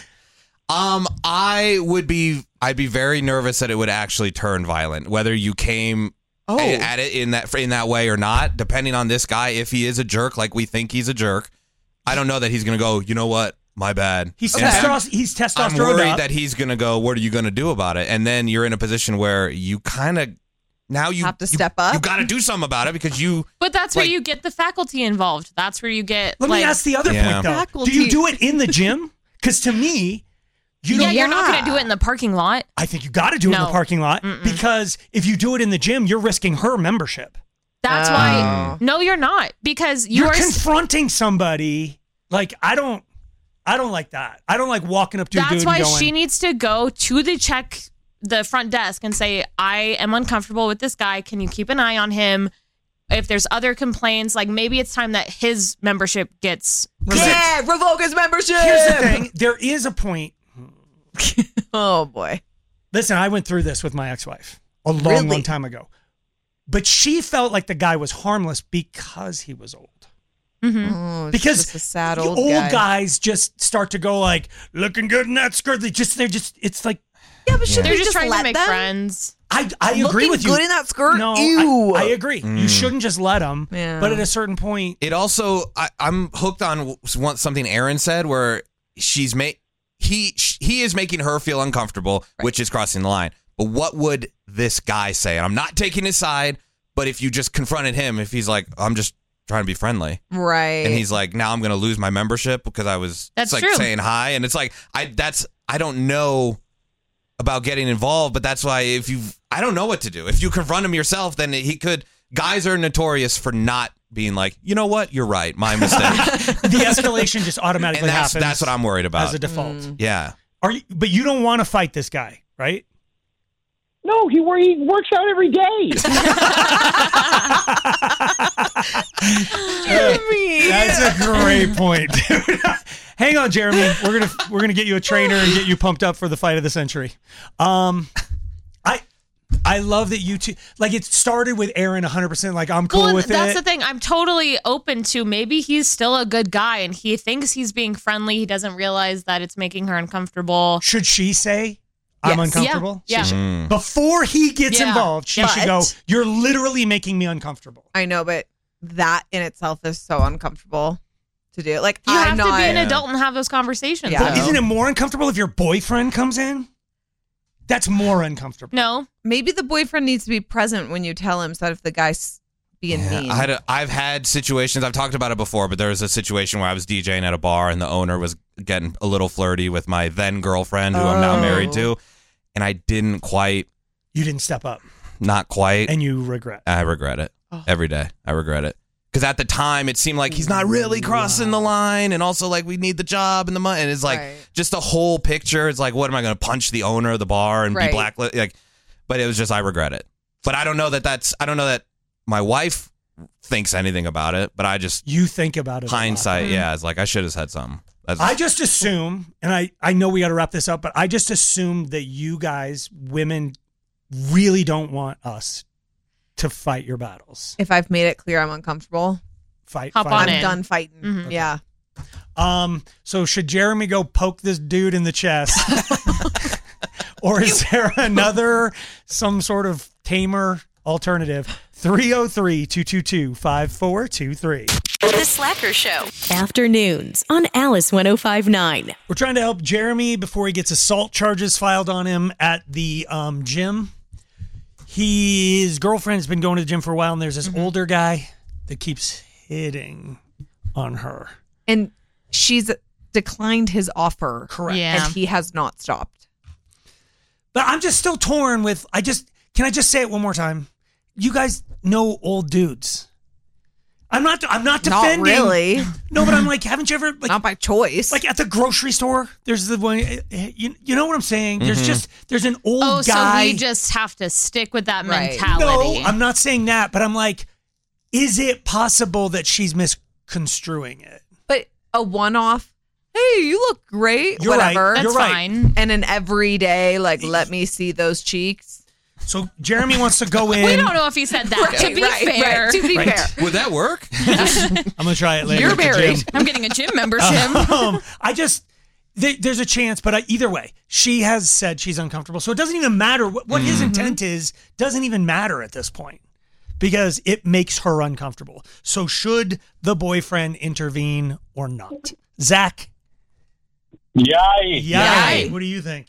Um, I would be, I'd be very nervous that it would actually turn violent, whether you came Oh. a- at it in that in that way or not. Depending on this guy, if he is a jerk, like we think he's a jerk, I don't know that he's gonna go. You know what? My bad. He's And testosterone. He's I'm testosterone worried up. that he's gonna go. What are you gonna do about it? And then you're in a position where you kind of now you Have to you- step up? You got to do something about it because you. But that's where Like- you get the faculty involved. That's where you get Let like me ask the other Yeah. point though. Faculty. Do you do it in the gym? Because to me, you yeah, don't. you're not Yeah. going to do it in the parking lot. I think you got to do it in No. the parking lot because if you do it in the gym, you're risking her membership. That's Oh. why. No, you're not because you You're are. confronting somebody. Like I don't. I don't like that. I don't like walking up to a dude That's why and going, she needs to go to the check, the front desk, and say, I am uncomfortable with this guy. Can you keep an eye on him? If there's other complaints, like maybe it's time that his membership gets Yeah, revoke his membership. Here's the thing. There is a point. Oh, boy. Listen, I went through this with my ex-wife a long, Really? long time ago. But she felt like the guy was harmless because he was old. Oh, it's Because just a sad the old, old guy. guys just start to go like, looking good in that skirt. They just, they're just, it's like, Yeah, but should They're we just just trying let to make them? friends. I, I agree Looking with you. good in that skirt? No, Ew. I, I agree. Mm. You shouldn't just let them. Yeah. But at a certain point, It also, I, I'm hooked on one, something Aaron said where she's made, he, sh- he is making her feel uncomfortable, which is crossing the line. But what would this guy say? And I'm not taking his side, but if you just confronted him, if he's like, I'm just trying to be friendly. Right. And he's like, now I'm going to lose my membership because I was That's it's like true. saying hi. And it's like, I, that's, I don't know about getting involved, but that's why if you, I don't know what to do. If you confront him yourself, then he could, guys are notorious for not being like, you know what? You're right. My mistake. the escalation just automatically And that's, happens. that's what I'm worried about. as a default. Mm. Yeah. Are you, but you don't want to fight this guy, right? No, he, wor- he works out every day. Jeremy. That's a great point, dude. Hang on, Jeremy. We're gonna we're gonna get you a trainer and get you pumped up for the fight of the century. Um, I I love that you two like it started with Aaron one hundred percent. Like I'm cool Well, with that's it. the thing. I'm totally open to maybe he's still a good guy and he thinks he's being friendly. He doesn't realize that it's making her uncomfortable. Should she say I'm Yes. uncomfortable? Yeah. She yeah. should- Before he gets Yeah. involved, she But- should go, "You're literally making me uncomfortable." I know, but that in itself is so uncomfortable to do. Like, You I'm have not. to be an adult and have those conversations. Yeah. But though. isn't it more uncomfortable if your boyfriend comes in? That's more uncomfortable. No. Maybe the boyfriend needs to be present when you tell him, so that if the guy's being Yeah, mean. I had a, I've had situations, I've talked about it before, but there was a situation where I was DJing at a bar and the owner was getting a little flirty with my then girlfriend, who I'm now married to. And I didn't quite, You didn't step up, not quite. and you regret. I regret it every day. I regret it. Because at the time, it seemed like he's not really crossing the line. And also, like, we need the job and the money. And it's like Right. just the whole picture. It's like, what am I going to punch the owner of the bar and Right. be blacklisted? Like, but it was just, I regret it. But I don't know that that's, I don't know that my wife thinks anything about it. But I just, You think about it. a lot. hindsight, yeah, it's like, I should have said something. That's, I just assume, and I, I know we got to wrap this up, but I just assume that you guys, women, really don't want us to fight your battles. If I've made it clear I'm uncomfortable, Fight. Hop fight. on I'm in. done fighting. Mhm. Yeah. Um. So should Jeremy go poke this dude in the chest, or is there another some sort of tamer alternative? three oh three, two two two, five four two three. The Slacker Show. Afternoons on Alice ten fifty-nine. We're trying to help Jeremy before he gets assault charges filed on him at the um, gym. His girlfriend's been going to the gym for a while, and there's this older guy that keeps hitting on her. And she's declined his offer. Correct. Yeah. And he has not stopped. But I'm just still torn with, I just, can I just say it one more time? You guys know old dudes. I'm not, I'm not Not defending. really. No, but I'm like, haven't you ever, like, Not by choice. like at the grocery store, there's the one, you, you know what I'm saying? There's Mhm. just, there's an old Oh, guy. so we just have to stick with that Right. mentality. No, I'm not saying that, but I'm like, is it possible that she's misconstruing it? But a one-off, hey, you look great, You're right. whatever. That's You're right. fine. And an everyday, like, let me see those cheeks. So Jeremy wants to go in. We don't know if he said that. to be right, fair, right, to be Right. fair. would that work? I'm gonna try it later. You're at the married. gym. I'm getting a gym membership. Um, I just there, there's a chance, but I, either way, she has said she's uncomfortable, so it doesn't even matter what, what his intent is. Doesn't even matter at this point because it makes her uncomfortable. So should the boyfriend intervene or not? Zach, Yay. yeah, Yay. what do you think?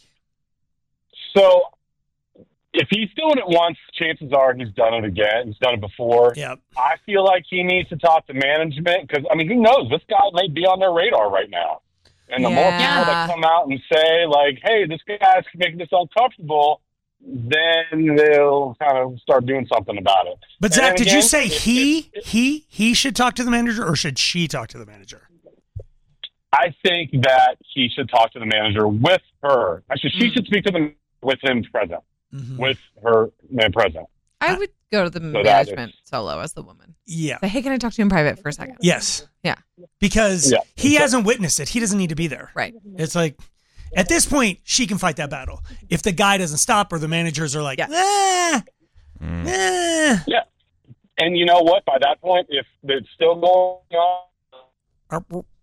So if he's doing it once, chances are he's done it again. He's done it before. Yep. I feel like he needs to talk to management because, I mean, who knows? This guy may be on their radar right now. And the more people Yeah. that come out and say, like, hey, this guy's making us uncomfortable, then they'll kind of start doing something about it. But And Zach, then did you again, say if- he if- he he should talk to the manager or should she talk to the manager? I think that he should talk to the manager with her. Actually, she mm. should speak to them with him present, mm-hmm. with her man present. I would go to the so management solo as the woman. Yeah. Say, hey, can I talk to you in private for a second? Yes. Yeah. Because yeah. he hasn't witnessed it. He doesn't need to be there. Right. It's like, at this point, she can fight that battle. If the guy doesn't stop her, the managers are like, yeah. ah, mm. ah. Yeah. And you know what? By that point, if it's still going on, uh,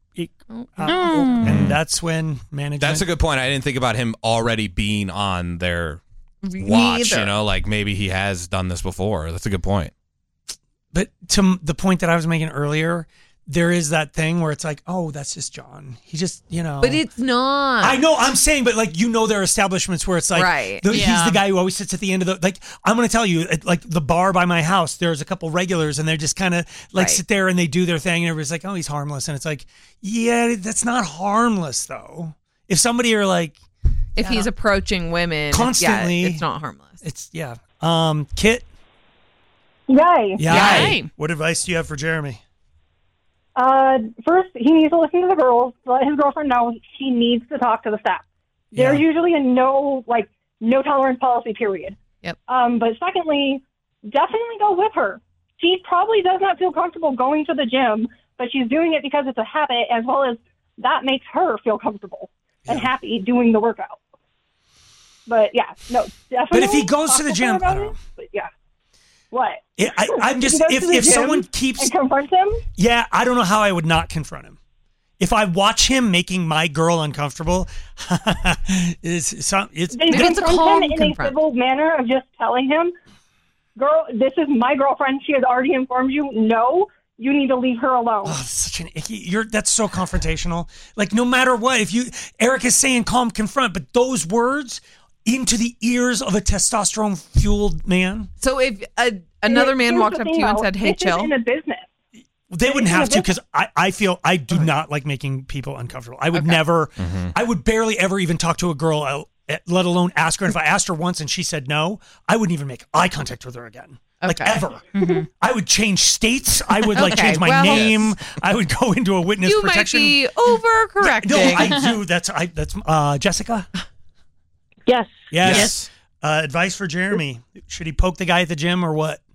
mm. and that's when management. That's a good point. I didn't think about him already being on their watch. You know, like maybe he has done this before. That's a good point. But to the point that I was making earlier, there is that thing where it's like, oh, that's just John. He just, you know. But it's not. I know, I'm saying, but like, you know, there are establishments where it's like, right. the, yeah. he's the guy who always sits at the end of the, like, I'm going to tell you, at, like the bar by my house, there's a couple regulars and they're just kind of like right. sit there and they do their thing and everybody's like, oh, he's harmless. And it's like, yeah, that's not harmless though. If somebody are like. If he's approaching women. Constantly. Yeah, it's not harmless. It's, yeah. Um, Kit. Yay. Yay. Yay. What advice do you have for Jeremy? Uh, first, he needs to listen to the girls. Let his girlfriend know he needs to talk to the staff. Yeah. There's usually a no, like, no tolerance policy, period. Yep. Um, but secondly, definitely go with her. She probably does not feel comfortable going to the gym, but she's doing it because it's a habit, as well as that makes her feel comfortable yeah. and happy doing the workout. But yeah, no, definitely. But if he goes to the gym, I don't know. But yeah. What? It, I, I'm just if, if someone keeps and confronts him. Yeah, I don't know how I would not confront him. If I watch him making my girl uncomfortable, it's some it's. They confront him in confront. a civil manner of just telling him, "Girl, this is my girlfriend. She has already informed you. No, you need to leave her alone." Oh, such an icky. You're that's so confrontational. Like no matter what, if you Eric is saying calm, confront, but those words. Into the ears of a testosterone-fueled man. So if a, another man walked up to you and said, "Hey, this chill," is in a business. They wouldn't have to because I, I feel I do not like making people uncomfortable. I would Okay. never, Mm-hmm. I would barely ever even talk to a girl, uh, let alone ask her. And if I asked her once and she said no, I wouldn't even make eye contact with her again. Like Okay. ever. I would change states. I would like Okay, change my well- name. I would go into a witness you protection. might be overcorrecting. No, I do. That's I. That's uh, Jessica. Yes. Yes. Yes. Uh, advice for Jeremy: should he poke the guy at the gym or what?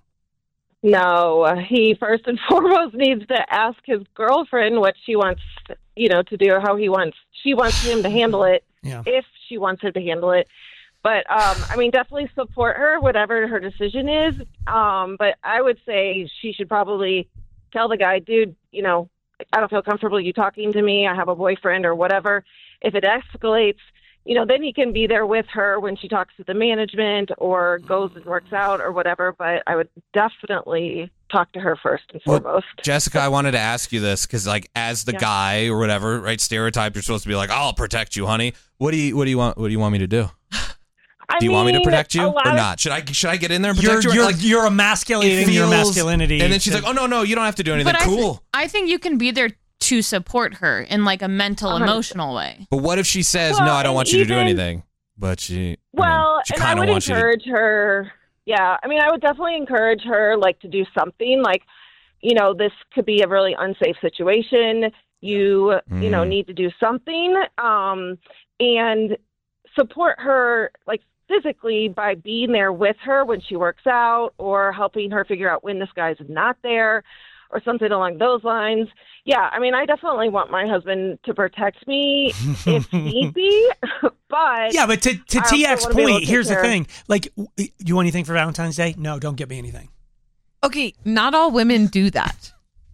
No, he first and foremost needs to ask his girlfriend what she wants, you know, to do or how he wants. She wants him to handle it, yeah. if she wants her to handle it. But um, I mean, definitely support her, whatever her decision is. Um, but I would say she should probably tell the guy, dude, you know, I don't feel comfortable you talking to me. I have a boyfriend or whatever. If it escalates, you know, then he can be there with her when she talks to the management or goes and works out or whatever. But I would definitely talk to her first and Well, foremost. Jessica, I wanted to ask you this because, like, as the Yeah. guy or whatever, right? Stereotype, you're supposed to be like, "I'll protect you, honey." What do you What do you want? What do you want me to do? I do you want me to mean, protect you a lot or of- not? Should I Should I get in there and You're protect you? Or, you're, like, you're emasculating it your feels- masculinity. And then she's like, "Oh no, no, you don't have to do anything." But I, th- Cool. I think you can be there to support her in like a mental, one hundred percent. emotional way. But what if she says, Well, "No, I don't and want you to do even- anything," but she, I mean, Well, she and I kind of would wants you to. encourage her. Yeah, I mean, I would definitely encourage her, like, to do something. Like, you know, this could be a really unsafe situation. You, you know, Mm. need to do something, um, and support her, like, physically by being there with her when she works out or helping her figure out when this guy's not there or something along those lines. Yeah, I mean, I definitely want my husband to protect me if need be, but yeah, but to, to I also T F's wanna be able to point, take here's the care- thing. Like, w- you want anything for Valentine's Day? No, don't get me anything. Okay, not all women do that.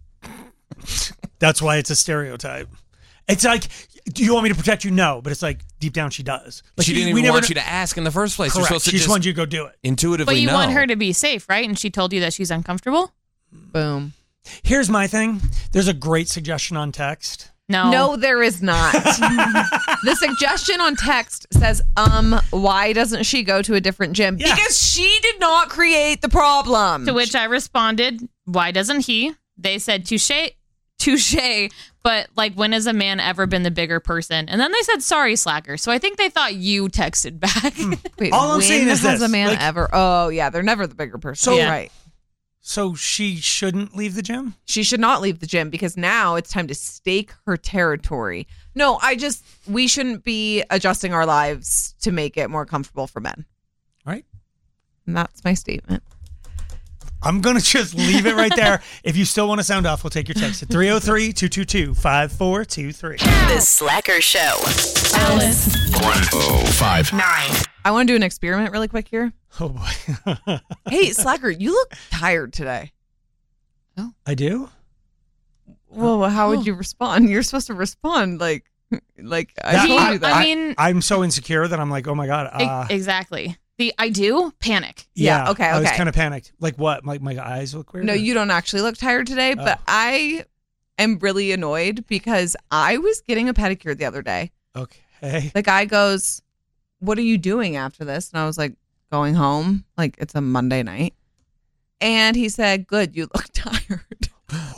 That's why it's a stereotype. It's like, do you want me to protect you? No, but it's like deep down she does. Like, She didn't we even never want kn- you to ask in the first place. You're Correct. supposed to She just just wanted you to go do it. intuitively But you know. want her to be safe, right? And she told you that she's uncomfortable. Boom. Here's my thing. There's a great suggestion on text. No. No, there is not. The suggestion on text says, um, why doesn't she go to a different gym? Yeah. Because she did not create the problem. To which I responded, "Why doesn't he?" They said, "Touche, touche." But like, when has a man ever been the bigger person? And then they said, "Sorry, slacker." So I think they thought you texted back. Wait, All I'm when saying is has this, a man like- ever? Oh, yeah, they're never the bigger person. So- Yeah. Right. So she shouldn't leave the gym? She should not leave the gym because now it's time to stake her territory. No, I just, we shouldn't be adjusting our lives to make it more comfortable for men. Right. And that's my statement. I'm going to just leave it right there. If you still want to sound off, we'll take your text at three oh three, two two two, five four two three. The Slacker Show. Alice. one oh five Nine. I want to do an experiment really quick here. Oh, boy. Hey, Slacker, you look tired today. Oh, I do? Well, how would you respond? You're supposed to respond like, like I That- told you that. I mean- I'm so insecure that I'm like, oh my God. Uh, E- exactly. The I do panic. yeah, okay, I was okay. kind of panicked. Like what? Like my eyes look weird? No, you don't actually look tired today, but Oh. I am really annoyed because I was getting a pedicure the other day. Okay. The guy goes, "What are you doing after this?" And I was like, "Going home." Like it's a Monday night. And he said, "Good, you look tired."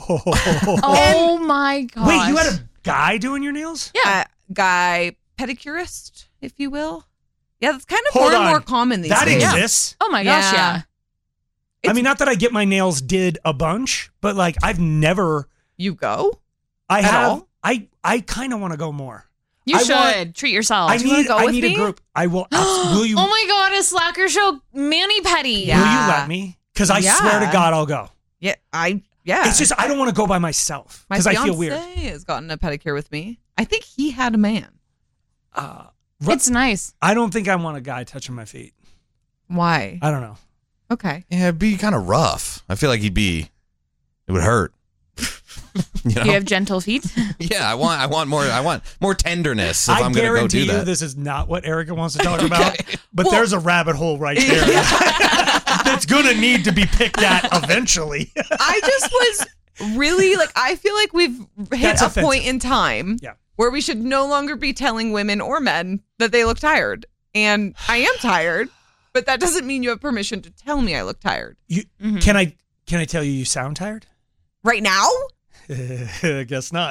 Oh my god! Wait, you had a guy doing your nails? Yeah, guy pedicurist, if you will. Yeah, that's kind of Hold more and on. more common these That days. exists? Oh my gosh, yeah. I mean, not that I get my nails did a bunch, but like I've never. You go? I At have. all? I I kind of want to go more. You I should want- treat yourself. I need. I need a group. I will. abs- will you? Oh my god, a Slacker Show mani pedi. Will you let me? Because I swear to Yeah. God, I'll go. Yeah, I yeah. It's just I don't want to go by myself My because I feel fiancé weird. has gotten a pedicure with me. I think he had a man. Uh, It's nice. I don't think I want a guy touching my feet. Why? I don't know. Okay. Yeah, it'd be kind of rough. I feel like he'd be. It would hurt. you know? You have gentle feet. Yeah, I want. I want more. I want more tenderness. If I I'm going to go guarantee do you that. this is not what Erica wants to talk about, but Well- there's a rabbit hole right there that's going to need to be picked at eventually. I just was really like, I feel like we've hit That's a offensive. point in time Yeah. where we should no longer be telling women or men that they look tired. And I am tired, but that doesn't mean you have permission to tell me I look tired. You, Can I can I tell you you sound tired? Right now? I guess not.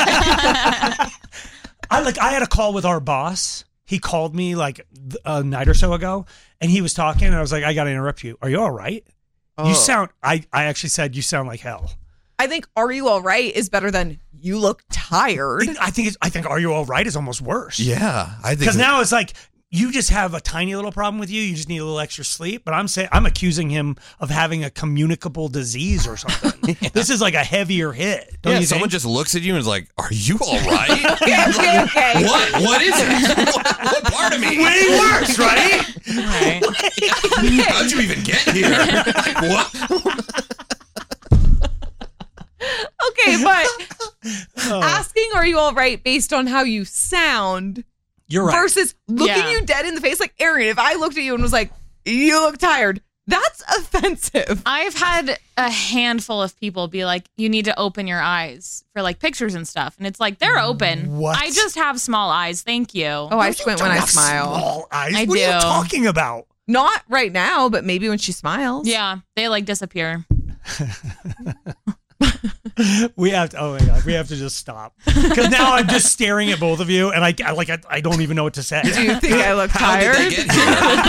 I like I had a call with our boss. He called me like th- a night or so ago, and he was talking, and I was like, I got to interrupt you. Are you all right? Oh. You sound. I I actually said you sound like hell. I think "Are you all right?" is better than "You look tired." I think it's, I think Are You All Right is almost worse. Yeah, I think Because that- now it's like you just have a tiny little problem with you. You just need a little extra sleep. But I'm saying I'm accusing him of having a communicable disease or something. This is like a heavier hit. Don't yeah, you someone think? just looks at you and is like, "Are you all right? Okay, okay, okay. What? What is it? What, what part of me? Way worse, right? Right. How'd you even get here? Like, what? Okay, but Oh. asking "Are you all right?" based on how you sound You're right. versus looking Yeah. you dead in the face, like Aaron, if I looked at you and was like, "You look tired," that's offensive. I've had a handful of people be like, you need to open your eyes for like pictures and stuff. And it's like, they're open. What? I just have small eyes. Thank you. Oh, I squint when I Have smile. Small eyes. I what are you do. talking about? Not right now, but maybe when she smiles. Yeah, they like disappear. We have to. Oh my god, we have to just stop because now I'm just staring at both of you, and I, I like I, I don't even know what to say. Do you think I look How did tired? they get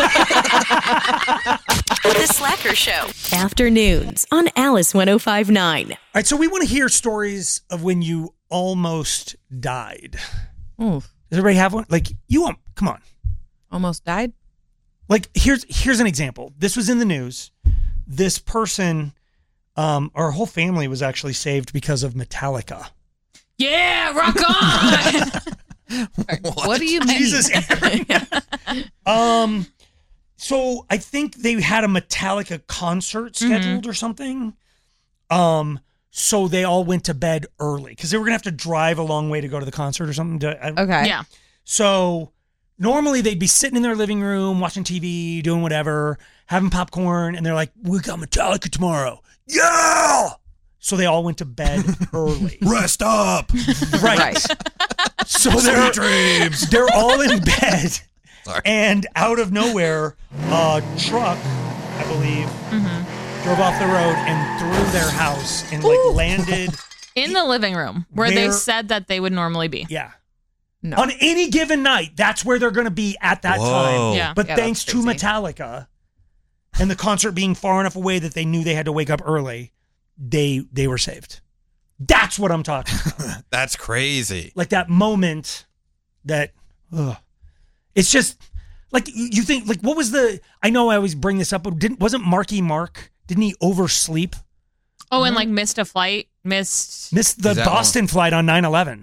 here? The Slacker Show. Afternoons on Alice ten fifty-nine. All right, so we want to hear stories of when you almost died. Oof. Does everybody have one? Like you, um, come on. Almost died? Like here's here's an example. This was in the news. This person, um, our whole family was actually saved because of Metallica. Yeah, rock on. What do you mean? Jesus, Aaron. um, so I think they had a Metallica concert scheduled or something. Um, so they all went to bed early because they were gonna have to drive a long way to go to the concert or something. To, I- Okay. Yeah. So normally they'd be sitting in their living room watching T V, doing whatever, having popcorn, and they're like, "We got Metallica tomorrow." Yeah. So they all went to bed early. Rest up. Right. Right. So they're, dreams. they're all in bed. Sorry. And out of nowhere, a truck, I believe, drove off the road and through their house and like landed. In the living room where, they Where- said that they would normally be. Yeah. No. On any given night, that's where they're going to be at that Whoa. time. Yeah. But Yeah, thanks that's to crazy. Metallica, and the concert being far enough away that they knew they had to wake up early, they they were saved. That's what I'm talking about. That's crazy. Like that moment that, ugh. It's just like you think. Like what was the? I know I always bring this up, but didn't wasn't Marky Mark? Didn't he oversleep? Oh, and like missed a flight, missed missed the Boston one? flight on nine eleven.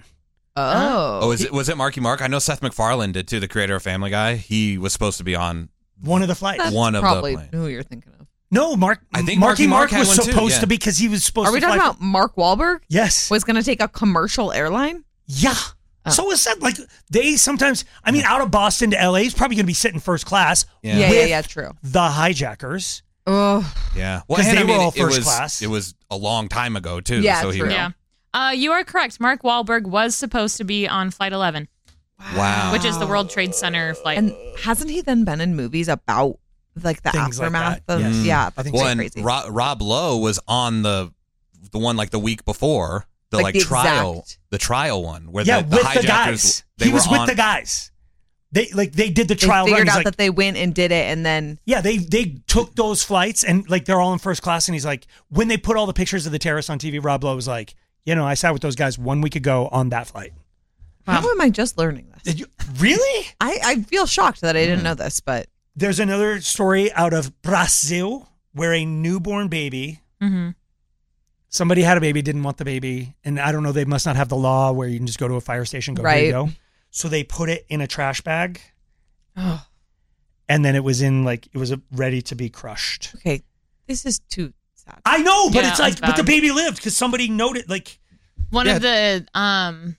Oh, oh, is it was it Marky Mark? I know Seth MacFarlane did too. The creator of Family Guy, he was supposed to be on one of the flights. That's one of probably the planes. who you're thinking of. No, Mark. I think Marky Marky Mark, Mark, was had one supposed too, yeah. to be because he was supposed. Are we to talking fly about Mark Wahlberg? Yes, was going to take a commercial airline. Yeah. Oh. So is that like they sometimes? I mean, out of Boston to L A is probably going to be sitting first class. Yeah, yeah, with yeah, yeah, true. The hijackers. Oh, yeah. Well, and they I mean, were all it, first it was, class. It was a long time ago too. Yeah, so he, true. Yeah. Uh, you are correct. Mark Wahlberg was supposed to be on Flight eleven. Wow. Which is the World Trade Center flight. And hasn't he then been in movies about like the Things like aftermath that, of? yes. Yeah, I think well, so and crazy. Rob, Rob Lowe was on the the one like the week before the Like like, the trial exact- the trial one where Yeah, the, the with hijackers the guys. they He were was with on, the guys. They like they did the They trial. run. figured He's out like, that they went and did it, and then yeah, they they took those flights and like they're all in first class. And he's like, when they put all the pictures of the terrorists on T V, Rob Lowe was like, you know, I sat with those guys one week ago on that flight. how am I just learning this? Did you really? I, I feel shocked that I didn't know this, but There's another story out of Brazil where a newborn baby, Mm-hmm. somebody had a baby, didn't want the baby, and I don't know, they must not have the law where you can just go to a fire station, go, here you Right. go. So they put it in a trash bag, oh, and then it was in like it was ready to be crushed. okay, this is too sad. I know, but Yeah, it's like, it's but the bad. baby lived because somebody noted. Like, One Yeah. of the um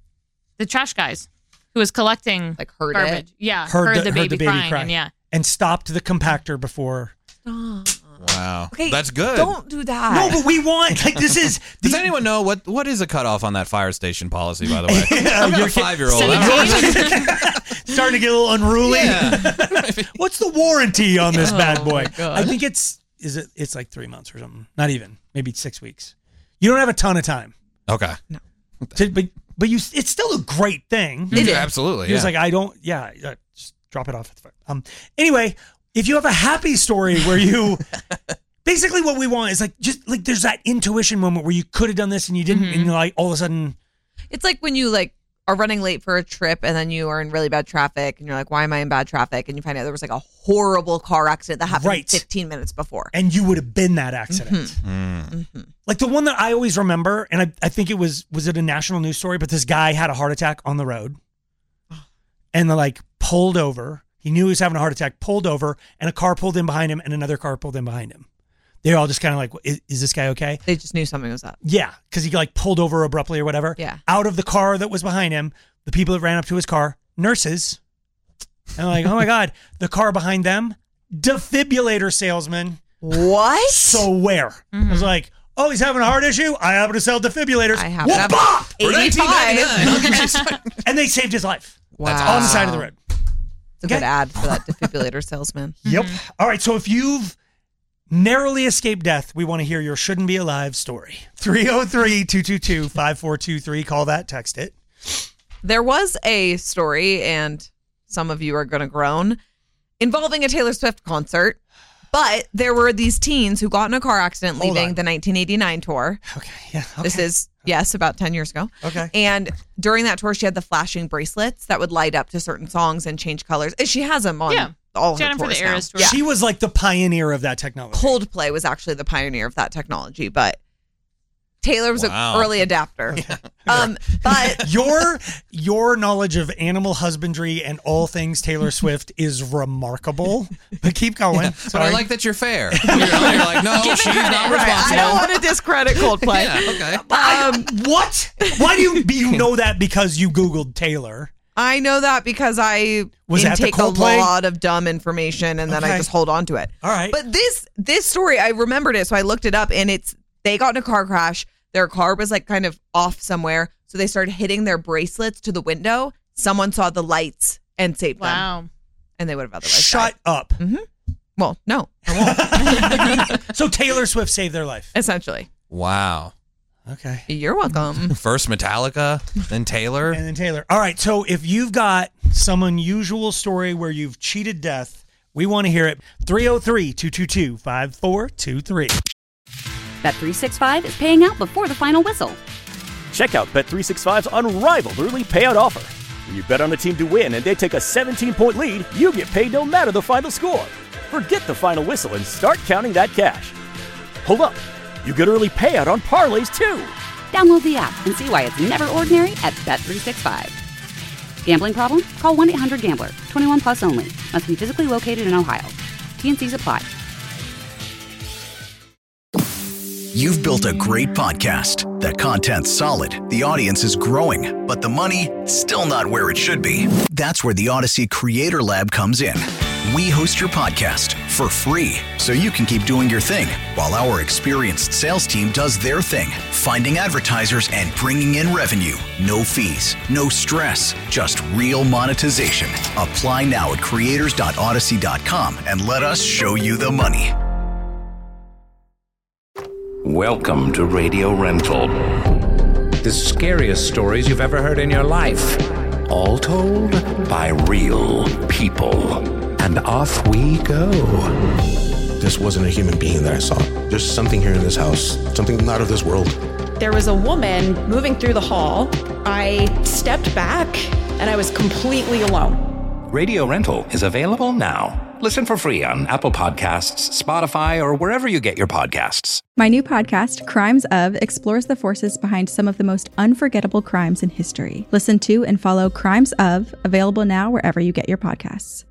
the trash guys who was collecting Like heard garbage. it. Yeah, Heard heard, the- the, heard baby the baby crying, cry. and yeah. and stopped the compactor before. Oh. Wow, Okay, that's good. Don't do that. No, but we want like this is. Does the- anyone know what what is a cutoff on that fire station policy? By the way, Yeah, I've got your a kid- five year old. starting to get a little unruly. Yeah. What's the warranty on this Oh, bad boy? my God. I think it's is it it's like three months or something. Not even, maybe six weeks. You don't have a ton of time. Okay, To, but but you, it's still a great thing. it is absolutely. He was Yeah. like, I don't, yeah, yeah, just drop it off. It's fine. Um. Anyway, if you have a happy story where you, basically what we want is like just like there's that intuition moment where you could have done this and you didn't, and you're like all of a sudden, It's like when you like are running late for a trip and then you are in really bad traffic and you're like, why am I in bad traffic? And you find out there was like a horrible car accident that happened Right. fifteen minutes before. and you would have been that accident. Mm. Like the one that I always remember, and I, I think it was was it a national news story, but this guy had a heart attack on the road, and they like pulled over. He knew he was having a heart attack, pulled over, and a car pulled in behind him, and another car pulled in behind him. They were all just kind of like, is, is this guy okay? They just knew something was up. Yeah, because he like pulled over abruptly or whatever. Yeah. Out of the car that was behind him, the people that ran up to his car, nurses, and like, oh my god, the car behind them, defibrillator salesman. What? So where? I was like, oh, he's having a heart issue. I happen to sell defibrillators. I happen to have Whoop-bop! eighty-five. And they saved his life Wow. on the side of the road. It's a good ad for that defibrillator salesman. Yep. All right. So if you've narrowly escaped death, we want to hear your shouldn't be alive story. three oh three, two two two, five four two three. Call that, text it. There was a story, and some of you are going to groan, involving a Taylor Swift concert. But there were these teens who got in a car accident Hold leaving on. the nineteen eighty-nine tour. Okay. Yeah. Okay. This is, yes, about ten years ago. Okay. And during that tour, she had the flashing bracelets that would light up to certain songs and change colors. And she has them on Yeah. all She her had 'em for the tours Eras now. tour. Yeah. She was like the pioneer of that technology. Coldplay was actually the pioneer of that technology, but Taylor was Wow. an early adapter. Um, but Your your knowledge of animal husbandry and all things Taylor Swift is remarkable. But keep going. But Sorry. I like that you're fair. You're, you're like, no, she's not Right, I responsible. don't want to discredit Coldplay. Yeah, okay. Um, what? Why do you you know that because you Googled Taylor? I know that because I Was that the intake a Coldplay? lot of dumb information and then I Okay. just hold on to it. All right. But this this story, I remembered it, so I looked it up, and it's they got in a car crash. Their car was like kind of off somewhere, so they started hitting their bracelets to the window. Someone saw the lights and saved them, Wow. and they would have otherwise Shut died. up. Mm-hmm. Well, no, So Taylor Swift saved their life. essentially. Wow. Okay. You're welcome. First Metallica, then Taylor. And then Taylor. All right. So if you've got some unusual story where you've cheated death, We want to hear it. three oh three, two two two, five four two three. Bet three sixty-five is paying out before the final whistle. Check out Bet three sixty-five's unrivaled early payout offer. When you bet on a team to win and they take a seventeen-point lead, you get paid no matter the final score. Forget the final whistle and start counting that cash. Hold up. You get early payout on parlays, too. Download the app and see why it's never ordinary at Bet three sixty-five. Gambling problem? Call one eight hundred gambler. twenty-one plus only. Must be physically located in Ohio. T and C's apply. You've built a great podcast. The content's solid, the audience is growing, but the money, still not where it should be. That's where the Odyssey Creator Lab comes in. We host your podcast for free, so you can keep doing your thing, while our experienced sales team does their thing, finding advertisers and bringing in revenue. No fees, no stress, just real monetization. Apply now at creators dot odyssey dot com and let us show you the money. Welcome to Radio Rental. The scariest stories you've ever heard in your life. All told by real people. And off we go. This wasn't a human being that I saw. There's something here in this house, something not of this world. There was a woman moving through the hall. I stepped back and I was completely alone. Radio Rental is available now. Listen for free on Apple Podcasts, Spotify, or wherever you get your podcasts. My new podcast, Crimes Of, explores the forces behind some of the most unforgettable crimes in history. Listen to and follow Crimes Of, available now wherever you get your podcasts.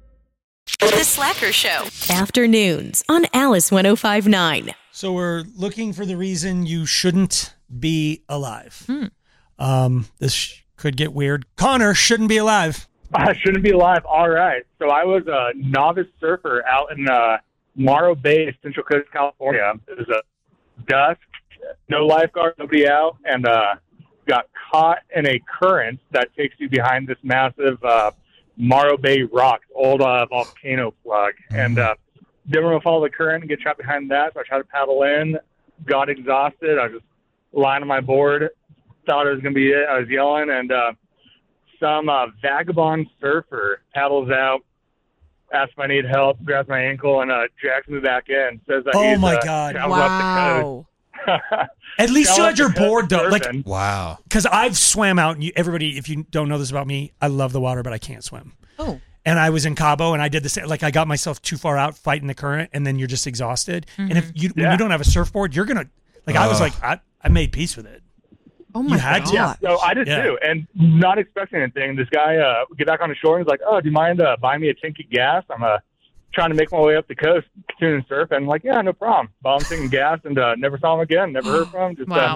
The Slacker Show. Afternoons on Alice one oh five point nine. So we're looking for the reason you shouldn't be alive. Hmm. Um, this sh- could get weird. Connor shouldn't be alive. I shouldn't be alive. All right. So I was a novice surfer out in uh, Morro Bay, Central Coast, California. It was a dusk, no lifeguard, nobody out, and uh, got caught in a current that takes you behind this massive uh, Morro Bay rocks, old uh, volcano plug. And uh, didn't want to follow the current and get trapped behind that, so I tried to paddle in, got exhausted. I was just lying on my board, thought it was going to be it. I was yelling, and uh, some uh, vagabond surfer paddles out, asks if I need help, grabs my ankle, and uh, jacks me back in. Says that Oh he's, my uh, God. traveled up the coast. At least you Traveled had your up the coast board, though. Like, surfing. Wow. because I've swam out, and you, everybody, if you don't know this about me, I love the water, but I can't swim. Oh. And I was in Cabo, and I did this. Like, I got myself too far out fighting the current, and then you're just exhausted. And if you when Yeah. you don't have a surfboard, you're gonna like. I was Ugh. like, I, I made peace with it. Oh my You had to. Yeah, so I did Yeah. too, and not expecting anything. This guy uh, get back on the shore and he's like, "Oh, do you mind uh, buying me a tank of gas? I'm uh, trying to make my way up the coast, continuing surfing." I'm like, "Yeah, no problem." Bought him tank of gas and uh, never saw him again. Never heard from him. Just, Wow. Uh,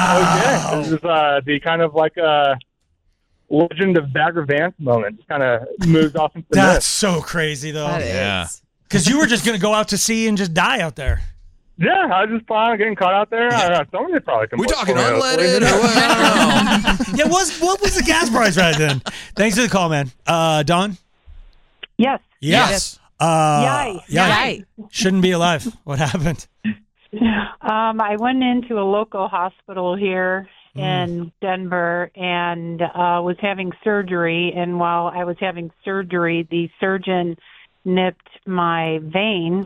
Wow. okay. This is uh, the kind of like uh, legend of Bagger Vance moment. Just kind of moves off into the That's mist. so crazy, though. That Yeah. is. Because you were just gonna go out to sea and just die out there. Yeah, I was just planning on getting caught out there. I don't know. Somebody probably can. We put talking for me, unleaded hopefully. or what? I don't know. Yeah, what was what was the gas price right then? Thanks for the call, man. Uh, Don. Yes. Yes. Uh, Yay. Yay. Shouldn't be alive. What happened? Um, I went into a local hospital here Mm. in Denver and uh, was having surgery. And while I was having surgery, the surgeon nipped my vein,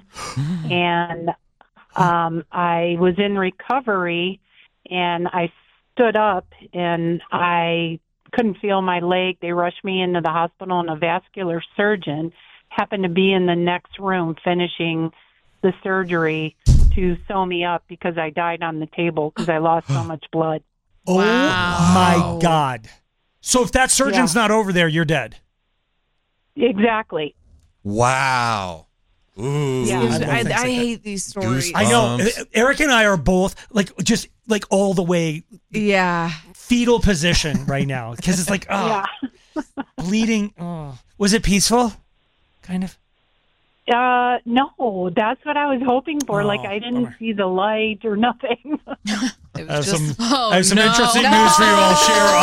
and um, I was in recovery. And I stood up, and I couldn't feel my leg. They rushed me into the hospital, and a vascular surgeon happened to be in the next room finishing the surgery to sew me up because I died on the table because I lost so much blood. Oh Wow. my God. So if that surgeon's Yeah. not over there, you're dead. Exactly. Wow. Ooh. Yeah. I love I, things I like hate these stories. I know. Bumps. Eric and I are both like just like all the way Yeah. fetal position right now because it's like oh, bleeding. Oh. Was it peaceful? Kind of. Uh, no, that's what I was hoping for. Oh, like I didn't bummer. see the light or nothing. It I have was just, some, Oh, I have some no. interesting No. news for you. I'll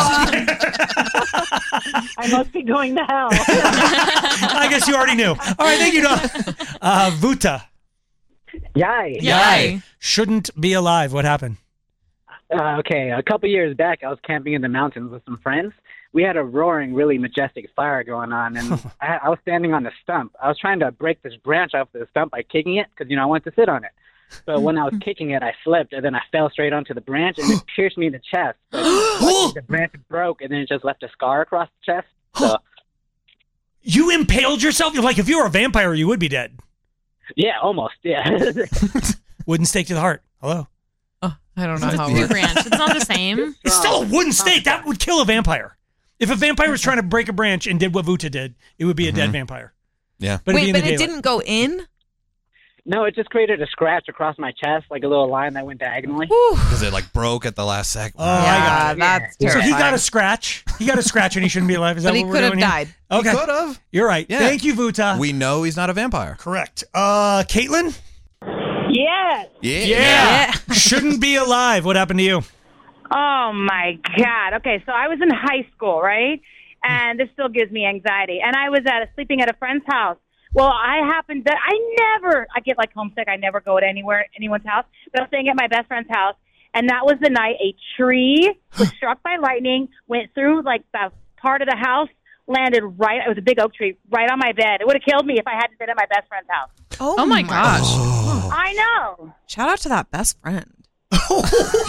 share. I must be going to hell. I guess you already knew. All right, thank you, Don. Uh, Vuta. Yay. Yay. Shouldn't be alive. What happened? Uh, okay, a couple years back, I was camping in the mountains with some friends. We had a roaring, really majestic fire going on, and I, I was standing on a stump. I was trying to break this branch off the stump by kicking it because, you know, I wanted to sit on it. So when I was kicking it, I slipped, and then I fell straight onto the branch, and it pierced me in the chest. So the branch broke, and then it just left a scar across the chest. So, You impaled yourself? You're like, if you were a vampire, you would be dead. yeah, almost, yeah. Wooden stake to the heart. Hello. Oh, I don't know It's how a it tree works. branch. It's not the same. It's still a wooden stake. That would kill a vampire. If a vampire was trying to break a branch and did what Vuta did, it would be a dead vampire. Yeah. But it'd be Wait, in but the it daylight. didn't go in? No, it just created a scratch across my chest, like a little line that went diagonally. Because it like broke at the last second. Oh, I got it. that's So he terrifying. got a scratch. He got a scratch and he shouldn't be alive. Is that But he what could we're have doing here? died. Okay. He could have. You're right. Yeah. Thank you, Vuta. We know he's not a vampire. Correct. Uh, Caitlin? Yes. Yeah. Yeah. Shouldn't be alive. What happened to you? Oh my God. Okay, so I was in high school, right? And this still gives me anxiety. And I was at a, sleeping at a friend's house. Well, I happened that I never, I get like homesick. I never go to anywhere, anyone's house. But I was staying at my best friend's house. And that was the night a tree was struck by lightning, went through like the part of the house, landed right, it was a big oak tree, right on my bed. It would have killed me if I hadn't been at my best friend's house. Oh, Oh my gosh. I know. Shout out to that best friend. How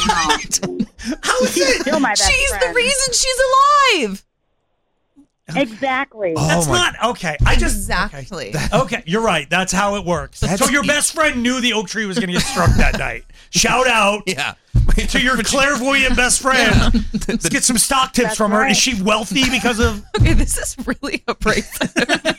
is it? Still my best She's friend. the reason she's alive. Exactly. That's my- not okay. I just Exactly. okay. okay, you're right. That's how it works. So your best friend knew the oak tree was going to get struck that night. Shout out Yeah. to your clairvoyant best friend. Let's get some stock tips That's from her. right. Is she wealthy because of? Okay, this is really abrasive.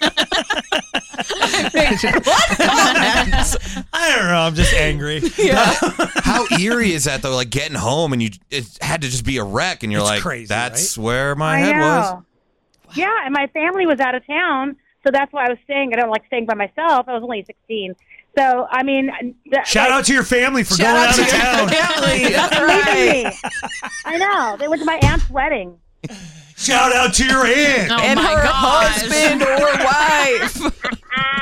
What? I don't know. I'm just angry. Yeah. How eerie is that though? Like getting home and you, it had to just be a wreck, and you're It's like, crazy, "That's where my I head know. was." Yeah, and my family was out of town, so that's why I was staying. I don't like staying by myself. I was only sixteen. So, I mean... th- Shout like, out to your family for Shout going out out to of your town. family. That's leaving right. me. I know. They went to my aunt's wedding. Shout out to your aunt. Oh And my her gosh. husband or wife.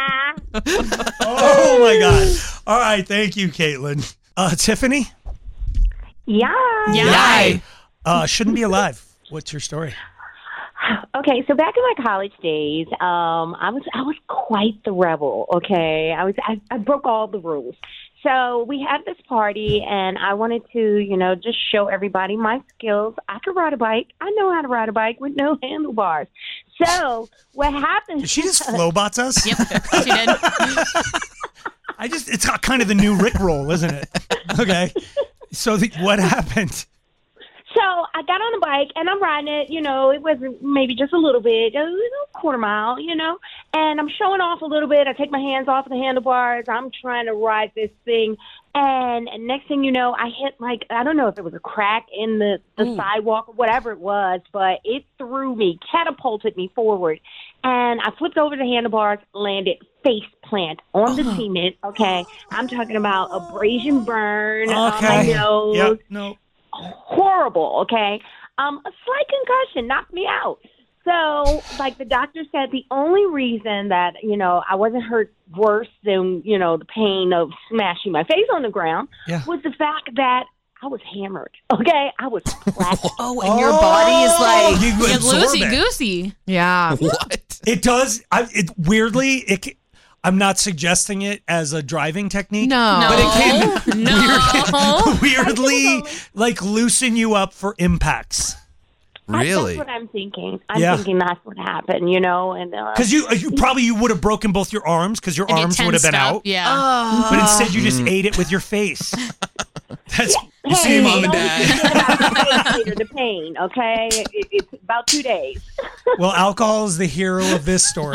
Oh my god! All right, thank you, Caitlin. Uh, Tiffany. Yeah. Yeah. Uh, shouldn't be alive. What's your story? Okay, so back in my college days, um, I was I was quite the rebel. Okay, I was I, I broke all the rules. So we had this party, and I wanted to, you know, just show everybody my skills. I could ride a bike. I know how to ride a bike with no handlebars. So what happened? Did she just flowbots us? Yep, she did. I just, it's kind of the new Rick roll, isn't it? Okay. So the, what happened? So I got on the bike and I'm riding it, you know, it was maybe just a little bit, a little quarter mile, you know, and I'm showing off a little bit. I take my hands off the handlebars. I'm trying to ride this thing. And, and next thing you know, I hit like, I don't know if it was a crack in the, the sidewalk or whatever it was, but it threw me, catapulted me forward. And I flipped over the handlebars, landed face plant on the cement. Okay. I'm talking about abrasion burn on my Okay. nose. Yep. No. Horrible, okay? Um, a slight concussion knocked me out. So, like the doctor said, the only reason that, you know, I wasn't hurt worse than, you know, the pain of smashing my face on the ground Yeah. was the fact that I was hammered, okay? I was plastered. Oh, and your body is like, you You're absorb loosey it. goosey. yeah. What? It does. I, it weirdly. It. ca- I'm not suggesting it as a driving technique. No. but it can No. weird, weirdly like loosen you up for impacts. I- Really? That's what I'm thinking. I'm Yeah. thinking that's what happened, you know? And uh, Because you, you probably you would have broken both your arms because your If you arms would have been tensed up, out. Yeah. Oh. But instead, you just ate it with your face. That's You see, hey, Mom and don't Dad. forget about the pain, Peter, the pain, okay? It, it's about two days. well, alcohol is the hero of this story.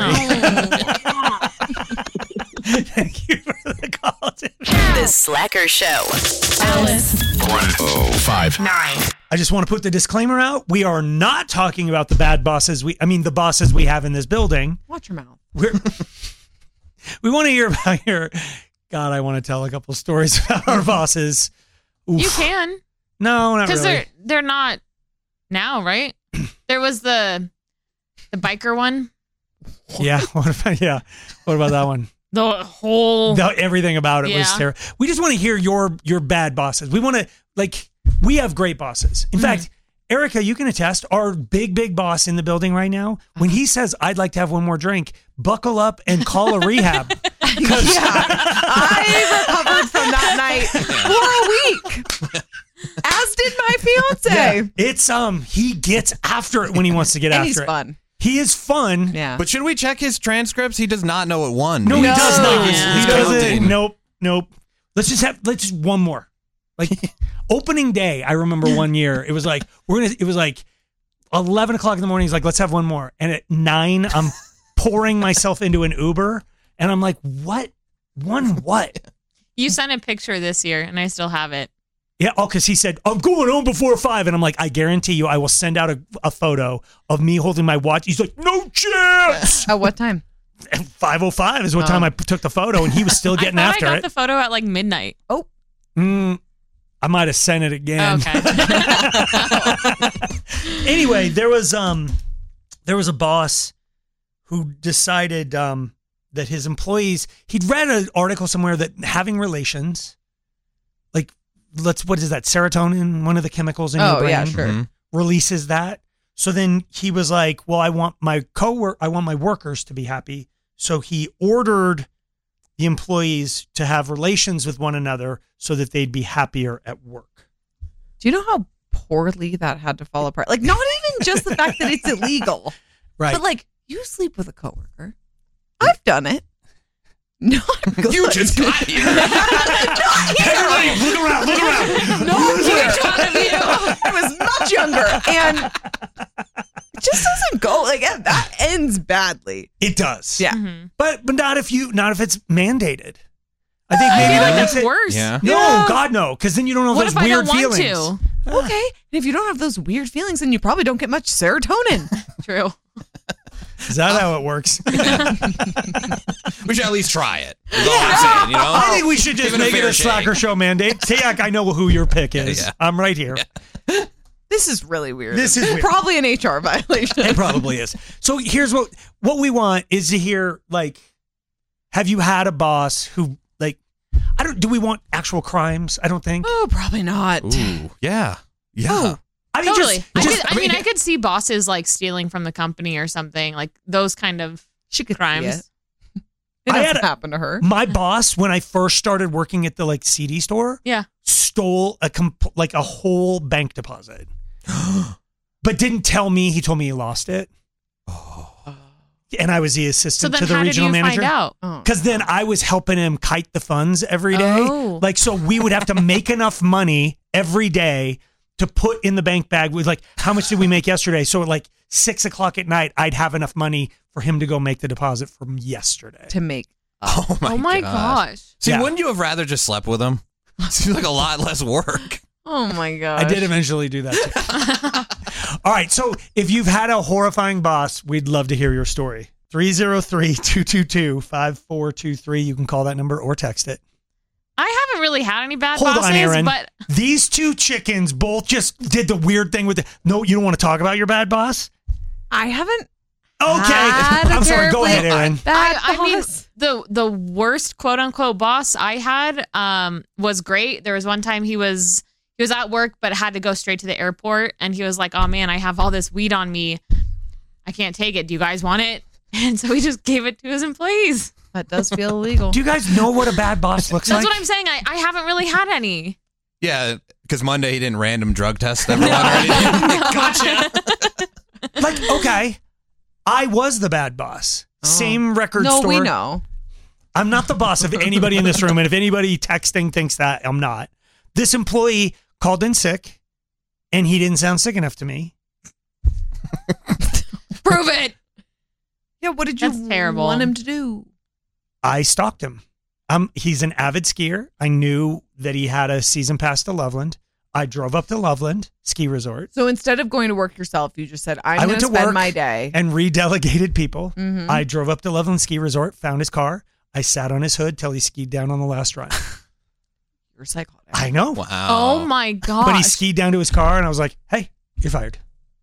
Thank you for the call. The Slacker Show. Alice. one oh five. Nine. I just want to put the disclaimer out. We are not talking about the bad bosses. We, I mean, the bosses we have in this building. Watch your mouth. We're, we want to hear about your. God, I want to tell a couple of stories about our bosses. Oof. You can. No, not Because really. they're they're not now, right? There was the the biker one. Yeah. What about yeah? What about that one? The whole The, everything about it was Yeah. terrible. We just want to hear your your bad bosses. We want to like we have great bosses. In fact, Erica, you can attest, our big, big boss in the building right now, when he says, I'd like to have one more drink, buckle up and call a rehab. Yeah, I recovered from that night for a week. As did my fiance. Yeah, it's um he gets after it when he wants to get And after he's it. fun. He is fun. Yeah. But should we check his transcripts? He does not know it won. No, he He's- does not. he's- He he's doesn't. counting. Nope. Nope. Let's just have let's just one more. Like opening day, I remember one year. It was like we're gonna it was like eleven o'clock in the morning. He's like, let's have one more. And at nine, I'm pouring myself into an Uber and I'm like, what? One what? You sent a picture this year, and I still have it. Yeah, oh, because he said, I'm going home before five. And I'm like, I guarantee you, I will send out a, a photo of me holding my watch. He's like, no chance. At what time? five oh five is what Oh. time I p- took the photo, and he was still getting I thought after I got it. the photo at like midnight. Oh. Mm, I might have sent it again. Okay. Anyway, there was um there was a boss who decided um that his employees, he'd read an article somewhere that having relations, like let's what is that, serotonin, one of the chemicals in your Oh, brain, yeah, sure. Mhm. releases that. So then he was like, well, I want my co I want my workers to be happy. So he ordered the employees to have relations with one another so that they'd be happier at work. Do you know how poorly that had to fall apart? Like, not even just the fact that it's illegal. Right. But like, you sleep with a coworker. I've done it. Not good. You just got here. Everybody, look around, look around. No, which one of you? I was much younger, and it just doesn't go like that. That ends badly. It does. Yeah. But but not if you not if it's mandated. I think I maybe feel that like makes that's it worse. Yeah. No, Yeah. God no, because then you don't have What those if I weird don't want feelings. to? Okay. And if you don't have those weird feelings, then you probably don't get much serotonin. True. Is that how it works? We should at least try it. Is all I'm saying, you know? I think we should just Give it a make it fair a Slacker shake. Show mandate. Tayak, I know who your pick is. Yeah. I'm right here. This is really weird. This is weird. Probably an H R violation. It probably is. So here's what what we want is to hear, like, have you had a boss who, like, I don't, do we want actual crimes? I don't think. Oh, probably not. Ooh, yeah. Yeah. Oh. I mean, Totally. just, I, just- could, I mean, I could see bosses like stealing from the company or something, like those kind of She could see crimes. it. It I doesn't had a- happen to her. my boss, when I first started working at the like C D store, Yeah. stole a comp- like a whole bank deposit, but didn't tell me. He told me he lost it. And I was the So assistant then to the how did regional you manager. find out? Oh. Because then I was helping him kite the funds every day. Oh. Like, so we would have to make enough money every day to put in the bank bag with like, how much did we make yesterday? So at like six o'clock at night, I'd have enough money for him to go make the deposit from yesterday. To make. Oh my, Oh my gosh. gosh. See, Yeah. wouldn't you have rather just slept with him? Seems like a lot less work. Oh my god. I did eventually do that too. All right. So if you've had a horrifying boss, we'd love to hear your story. three oh three, two two two, five four two three. You can call that number or text it. I haven't really had any bad Hold bosses, on, Aaron. but These two chickens both just did the weird thing with the, no, you don't want to talk about your bad boss? I haven't. Okay. had a I'm sorry. Go terribly ahead, Aaron. Bad I, I mean, boss. the the worst quote unquote boss I had um, was great. There was one time he was he was at work but had to go straight to the airport, and he was like, "Oh man, I have all this weed on me. I can't take it. Do you guys want it?" And so he just gave it to his employees. That does feel illegal. Do you guys know what a bad boss looks That's like? what I'm saying. I, I haven't really had any. Yeah, because Monday he didn't random drug test everyone. Or anything. Gotcha. Like, okay, I was the bad boss. Same record No, store. we know. I'm not the boss of anybody in this room, and if anybody texting thinks that, I'm not. This employee called in sick, and he didn't sound sick enough to me. Prove it. Yeah, what did you That's terrible. want him to do? I stalked him. Um, he's an avid skier. I knew that he had a season pass to Loveland. I drove up to Loveland Ski Resort. So instead of going to work yourself, you just said, I'm I going went to to spend work my day. and redelegated people. Mhm. I drove up to Loveland Ski Resort, found his car. I sat on his hood till he skied down on the last run. You're psychotic. I know. Wow. Oh my gosh. But he skied down to his car, and I was like, hey, you're fired.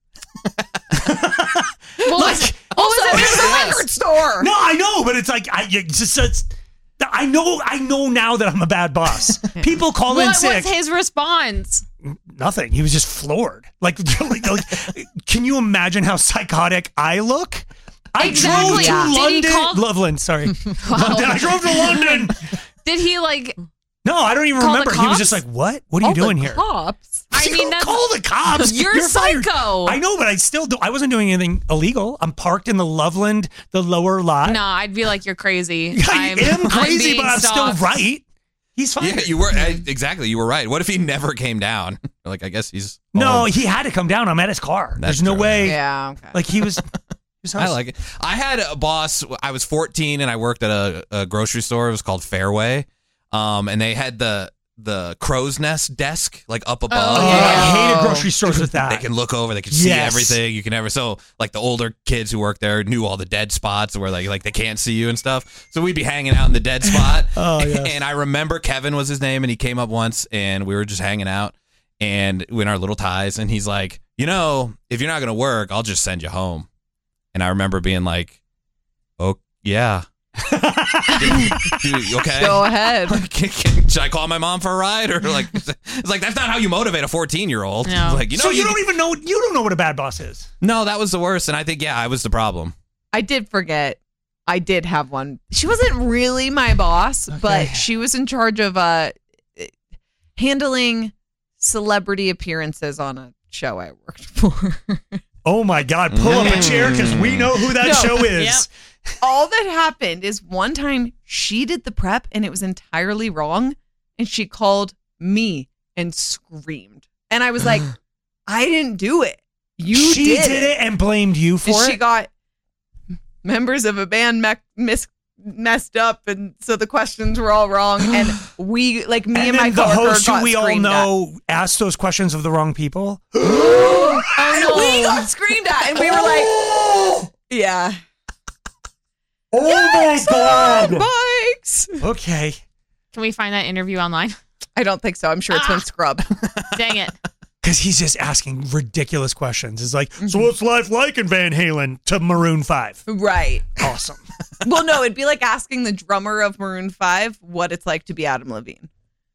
What was it? Also, What was it's it? a record store. No, I know, but it's like, I it's just, it's, I know I know now that I'm a bad boss. People call in What sick. was his response? nothing. He was just floored. Like, like, like can you imagine how psychotic I look? I Exactly. drove to Yeah. Did he London. call- Loveland, sorry. Wow. London. I drove to London. Did he like? No, I don't even Call the remember. He was just cops? like, "What? What are you Call the doing here?" Cops. I You mean, don't that's, call the cops. You're, fired. psycho. I know, but I still do. I wasn't doing anything illegal. I'm parked in the Loveland, the lower lot. No, I'd be like, you're crazy. I I'm, am I'm crazy, being but I'm stalked. still right. He's fine. Yeah, you were I, exactly. You were right. What if he never came down? Like, I guess he's. No, home. he had to come down. I'm at his car. That's There's no true. way. Yeah. Okay. Like he was. he was I like it. I had a boss. I was fourteen and I worked at a, a grocery store. It was called Fairway, um, and they had the the crow's nest desk like up above. Oh, I hated grocery stores with that. They can look over. They can see Yes. everything. You can never. So like the older kids who worked there knew all the dead spots where like like they can't see you and stuff. So we'd be hanging out in the dead spot. Oh, yes. And I remember Kevin was his name, and he came up once, and we were just hanging out, and in our little ties, and he's like, you know, if you're not gonna work, I'll just send you home. And I remember being like, oh yeah. Dude, okay. Go ahead. Can- can- Should I call my mom for a ride or like? It's like that's not how you motivate a fourteen year old. No. Like you know, so you, don't even know. You don't know what a bad boss is. No, that was the worst, and I think yeah, I was the problem. I did forget. I did have one. She wasn't really my boss, but she was in charge of uh handling celebrity appearances on a show I worked for. Oh my God! Pull up a chair because we know who that No. show is. Yep. All that happened is one time she did the prep and it was entirely wrong, and she called me and screamed, and I was like, "I didn't do it. You she did, did it and blamed you for And it. she got members of a band me- mis- messed up, and so the questions were all wrong. And we, like me and, and my then the coworker, host, who got we all screamed know, asked those questions of the wrong people. at. And we got screamed at, and we were like, "Yeah, Oh Yes! my God! Bikes." Okay. Can we find that interview online? I don't think so. I'm sure it's been scrubbed. Dang it. Because he's just asking ridiculous questions. It's like, so what's life like in Van Halen to Maroon five? Right. Awesome. Well, no, it'd be like asking the drummer of Maroon five what it's like to be Adam Levine.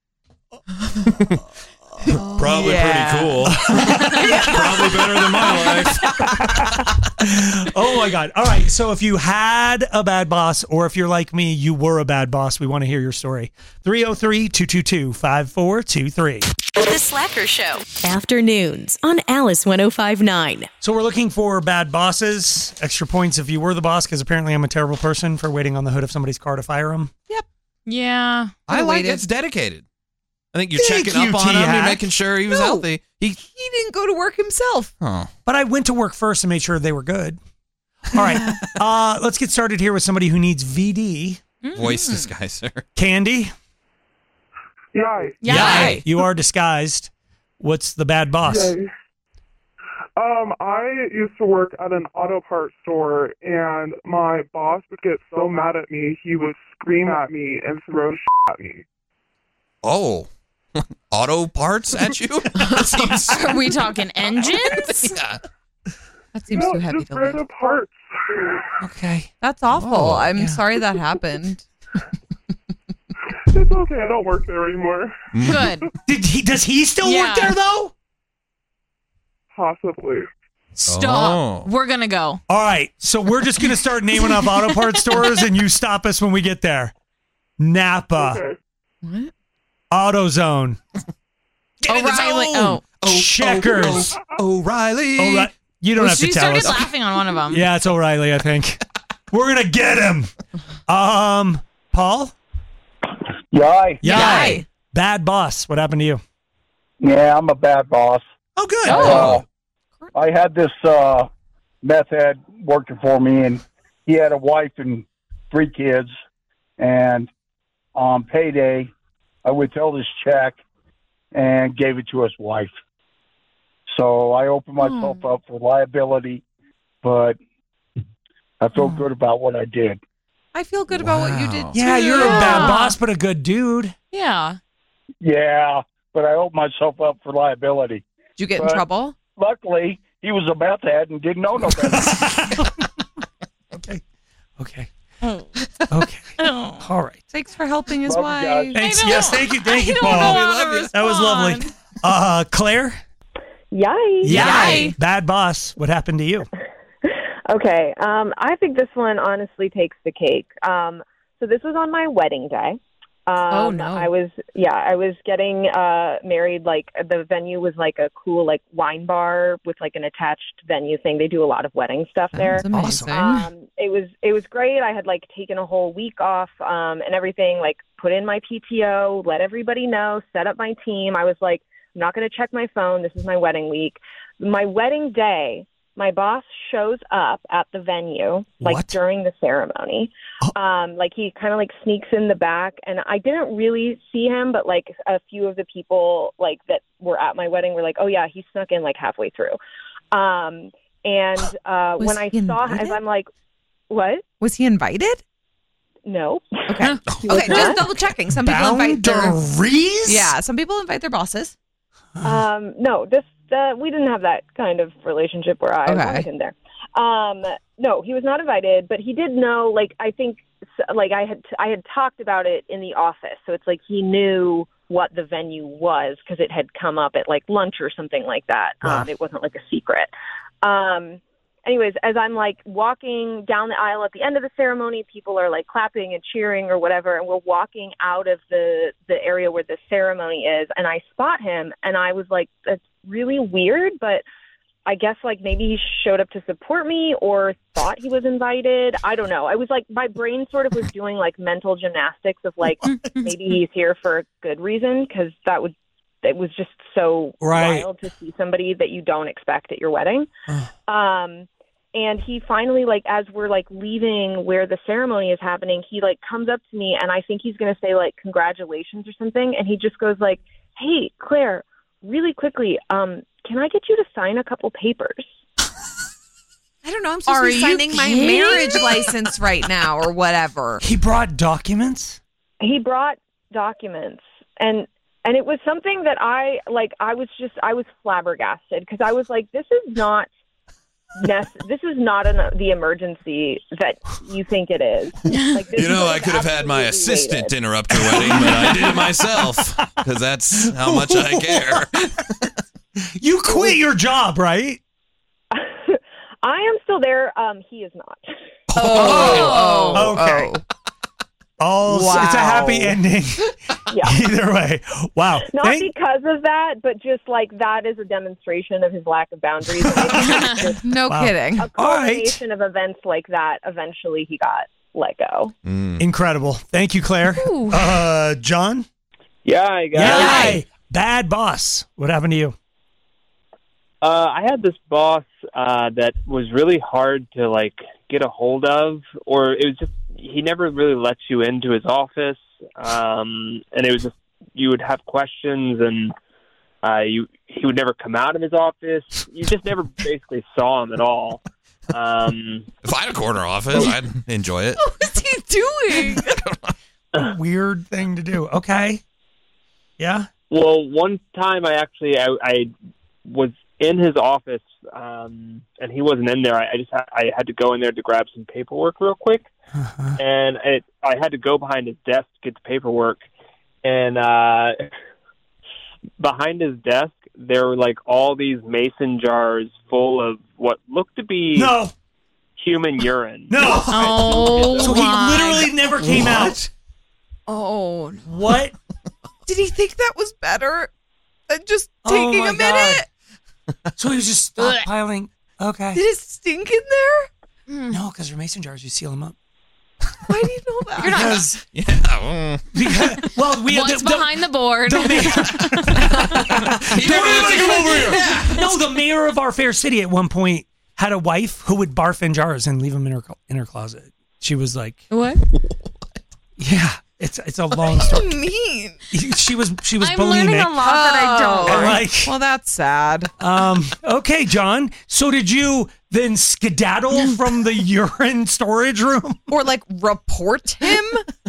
Probably Yeah. pretty cool. Probably better than my life. Oh my God. All right. So if you had a bad boss, or if you're like me, you were a bad boss, we want to hear your story. three oh three, two two two, five four two three. The Slacker Show. Afternoons on Alice one oh five point nine. So we're looking for bad bosses. Extra points if you were the boss, because apparently I'm a terrible person for waiting on the hood of somebody's car to fire him. Yeah. I like waited. it's dedicated. I think you're Thank checking you, up on him. You're T-Hack. making sure he was No. healthy. He, He didn't go to work himself. oh. But I went to work first and made sure they were good. All right. uh, let's get started here with somebody who needs V D. Voice disguiser. Candy? Yay. Yay. You are disguised. What's the bad boss? Yay. Um, I used to work at an auto parts store, and my boss would get so mad at me, he would scream at me and throw shit at me. Oh. Auto parts at you? That seems. Are we talking engines? Yeah. That seems no, too heavy just to lift. random parts. Okay. That's awful. Oh, I'm yeah. sorry that happened. It's okay, I don't work there anymore. Good. Did he, does he still Yeah. work there, though? Possibly. Stop. Oh. We're going to go. All right. So we're just going to start naming off auto parts stores, and you stop us when we get there. Napa. Okay. What? AutoZone. O'Reilly. Oh. Checkers. O'Reilly. O'Re- you don't Well, have she to tell started us. laughing on one of them. Yeah, it's O'Reilly, I think. We're going to get him. Um, Paul? Yay. Yay. Bad boss. What happened to you? Yeah, I'm a bad boss. Oh, good. Uh, I had this uh, meth head working for me, and he had a wife and three kids. And on payday, I withheld his check and gave it to his wife. So I opened myself up for liability, but I feel good about what I did. I feel good about what you did too. Yeah, you're a bad Yeah. boss, but a good dude. Yeah. Yeah, but I opened myself up for liability. Did you get in But- trouble? Luckily, he was a meth head and didn't know no better. Okay. Okay. Oh. Okay. Oh. All right. Thanks for helping his Love you guys. wife. Thanks. don't- Yes, thank you. Thank I you, don't Paul. know how to That was lovely. respond. Uh, Claire? Yay. Yay. Bad boss. What happened to you? Okay. Um, I think this one honestly takes the cake. Um, so this was on my wedding day. Um, Oh, no. I was, yeah, I was getting uh, married. Like the venue was like a cool like wine bar with like an attached venue thing. They do a lot of wedding stuff there. That's amazing. Um, it was it was great. I had like taken a whole week off um, and everything. Like put in my P T O, let everybody know, set up my team. I was like, I'm not going to check my phone. This is my wedding week. My wedding day, my boss shows up at the venue, like What? during the ceremony. Um, like he kind of like sneaks in the back, and I didn't really see him, but like a few of the people like that were at my wedding were like, "Oh yeah, he snuck in like halfway through." Um, and uh, Was when I he saw, invited? as I'm like, "What? Was he invited? No." Okay. He was Okay, just not. double checking. Some people invite their Boundaries? Yeah, some people invite their bosses. Um, no, this uh, we didn't have that kind of relationship where I Okay. wanted him there. Um, no, he was not invited, but he did know. Like I think, like I had I had talked about it in the office, so it's like he knew what the venue was because it had come up at like lunch or something like that. Wow. Um, it wasn't like a secret. Um, anyways, as I'm like walking down the aisle at the end of the ceremony, people are like clapping and cheering or whatever, and we're walking out of the the area where the ceremony is, and I spot him, and I was like, that's really weird, but I guess like maybe he showed up to support me or thought he was invited. I don't know. I was like, my brain sort of was doing like mental gymnastics of like, maybe he's here for a good reason, because that would, it was just so Right. wild to see somebody that you don't expect at your wedding. um, and he finally, like, as we're like leaving where the ceremony is happening, he like comes up to me, and I think he's going to say like, congratulations or something. And he just goes like, hey, Claire, really quickly, um, can I get you to sign a couple papers? I don't know. I'm supposed Are to be you signing my kidding marriage me? license right now or whatever. He brought documents? He brought documents, and and it was something that I like. I was just I was flabbergasted because I was like, this is not nec- this is not an, the emergency that you think it is. Like, this You know, is I could have had my absolutely assistant waited. interrupt your wedding, but I did it myself because that's how much I care. You quit your job, right? I am still there. Um, he is not. Oh, okay. Oh, it's a happy Wow. ending. Yeah. Either way. Wow. Not Thank- because of that, but just like that is a demonstration of his lack of boundaries. And I think it's just No Wow. kidding. A All right. combination of events like that, eventually he got let go. Incredible. Thank you, Claire. Uh, John? Yeah, I got Yay. Bad boss. What happened to you? Uh, I had this boss uh, that was really hard to like get a hold of, or it was just he never really lets you into his office, um, and it was just you would have questions, and uh, you he would never come out of his office. You just never basically saw him at all. Um, If I had a corner office, I'd enjoy it. What's he doing? Weird thing to do. Okay. Yeah. Well, one time I actually I, I was in his office, um, and he wasn't in there. I, I just ha- I had to go in there to grab some paperwork real quick, and it, I had to go behind his desk to get the paperwork. And uh, behind his desk, there were like all these mason jars full of what looked to be No. human urine. No. Oh, So he my literally never came What? out. Oh. What? Did he think that was better than just Oh taking my a minute? So he was just stockpiling. Okay. Did it stink in there? No, because they're mason jars. You seal them up. Why do you know that? You're not- Because, Yeah. because well, we What's the, behind the board? the, the, He never lets you come over here. No, the mayor of our fair city at one point had a wife who would barf in jars and leave them in her in her closet. She was like, What? yeah, it's it's a long What story. do you mean? She was she was I'm bulimic. learning a lot that I don't. And like, Well, that's sad. um, okay, John. So did you then skedaddle from the urine storage room? Or like report him?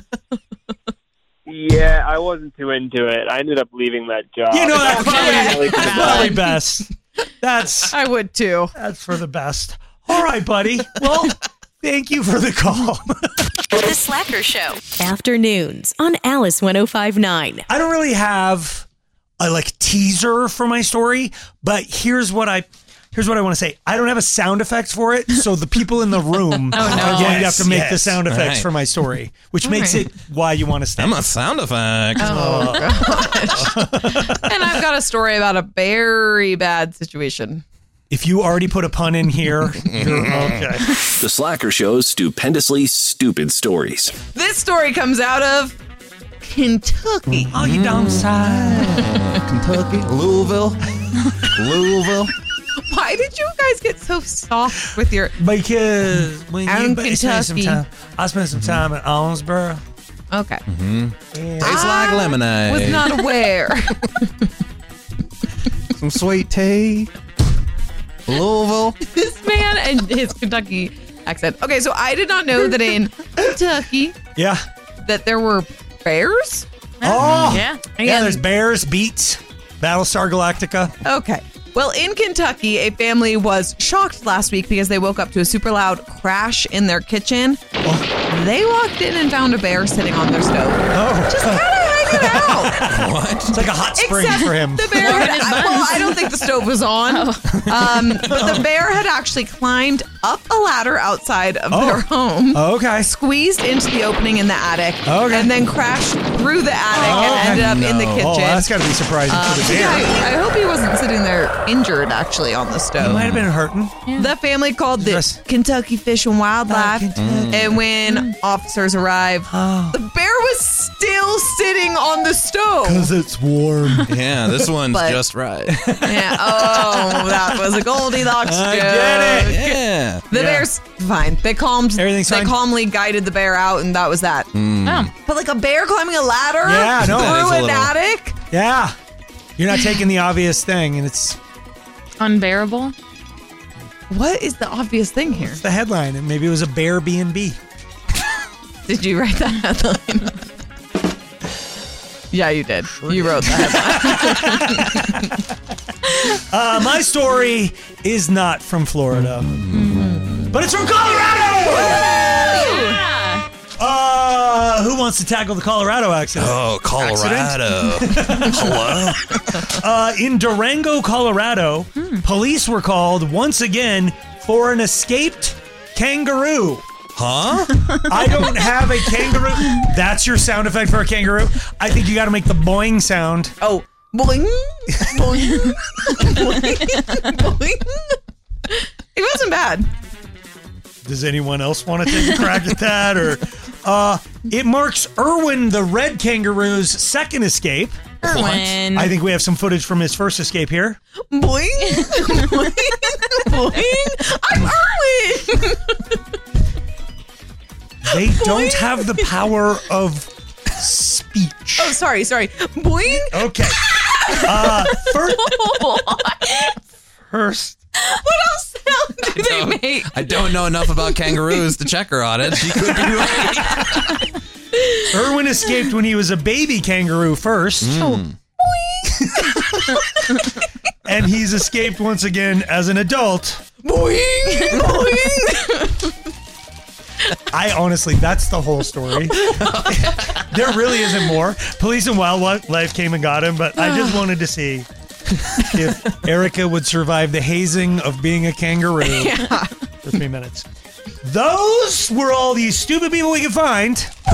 Yeah, I wasn't too into it. I ended up leaving that job. You know, that's Really probably, could've probably done. best. That's I would too. that's for the best. All right, buddy. Well, thank you for the call. The Slacker Show. Afternoons on Alice one oh five point nine. I don't really have a like teaser for my story, but here's what I here's what I want to say. I don't have a sound effect for it, so the people in the room Oh, no. are going to Yes, have to make yes. the sound effects Right. for my story, which All makes right. it why you want to stay. I'm a sound effect. Oh, gosh. And I've got a story about a very bad situation. If you already put a pun in here, you're okay. The Slacker Show's stupendously stupid stories. This story comes out of Kentucky. Oh, you downside. Kentucky, Louisville, Louisville. Why did you guys get so soft with your? Because when Out you in but spend some Kentucky. time, I spent some time in Owensboro. Okay. Mm-hmm. Yeah. Tastes like lemonade. Was not aware. Some sweet tea. Louisville. This man and his Kentucky accent. Okay, so I did not know that in Kentucky Yeah. that there were bears. Oh, Yeah. yeah. There's Bears, Beats, Battlestar Galactica. Okay. Well, in Kentucky, a family was shocked last week because they woke up to a super loud crash in their kitchen. They walked in and found a bear sitting on their stove. Oh, Just kind of hanging out. What? it's like a hot spring Except for him. The bear Warming had, his I, well, buns. I don't think the stove was on. Um, but the bear had actually climbed up a ladder outside of Oh. their home, Okay. squeezed into the opening in the attic, Okay. and then crashed through the attic Oh, and ended up in the no. kitchen. Oh, that's got to be surprising Um, for the yeah, bear. I, I hope he wasn't sitting there injured actually on the He stove. might have been hurting. The family called the Yes. Kentucky Fish and Wildlife, Oh, Kentucky. and when officers arrived, Oh. the bear was still sitting on the stove. it's warm. Yeah, this one's But- just right. Yeah. Oh, that was a Goldilocks I joke. get it. Yeah. The Yeah. bear's fine. They calmed. Everything's they fine? calmly guided the bear out, and that was that. Oh. But like a bear climbing a ladder Yeah, no. That is through a an little- attic. Yeah. You're not taking the obvious thing, and it's Unbearable. What is the obvious thing here? it's the headline, and maybe it was a bear B and B. Did you write that headline? Yeah, you did. You wrote that. Uh, my story is not from Florida, but it's from Colorado. Yeah. Uh, who wants to tackle the Colorado accident? Oh, Colorado. Hello. Uh, in Durango, Colorado, police were called once again for an escaped kangaroo. Huh? I don't have a kangaroo. That's your sound effect for a kangaroo? I think you got to make the boing sound. Oh, boing, boing, boing, boing. It wasn't bad. Does anyone else want to take a crack at that? Or uh, it marks Irwin the red kangaroo's second escape. Irwin. I think we have some footage from his first escape here. Boing, boing, boing. I'm Irwin. They don't have the power of speech. Oh, sorry, sorry. Boing. Okay. Uh, first, first. What else sound do they make? I don't know enough about kangaroos to check her on it. She could be right. Irwin escaped when he was a baby kangaroo first. Mm. And he's escaped once again as an adult. Boing, boing. I honestly, that's the whole story. There really isn't more. Police and wildlife came and got him, but I just wanted to see if Erica would survive the hazing of being a kangaroo Yeah. for three minutes. Those were all these stupid people we could find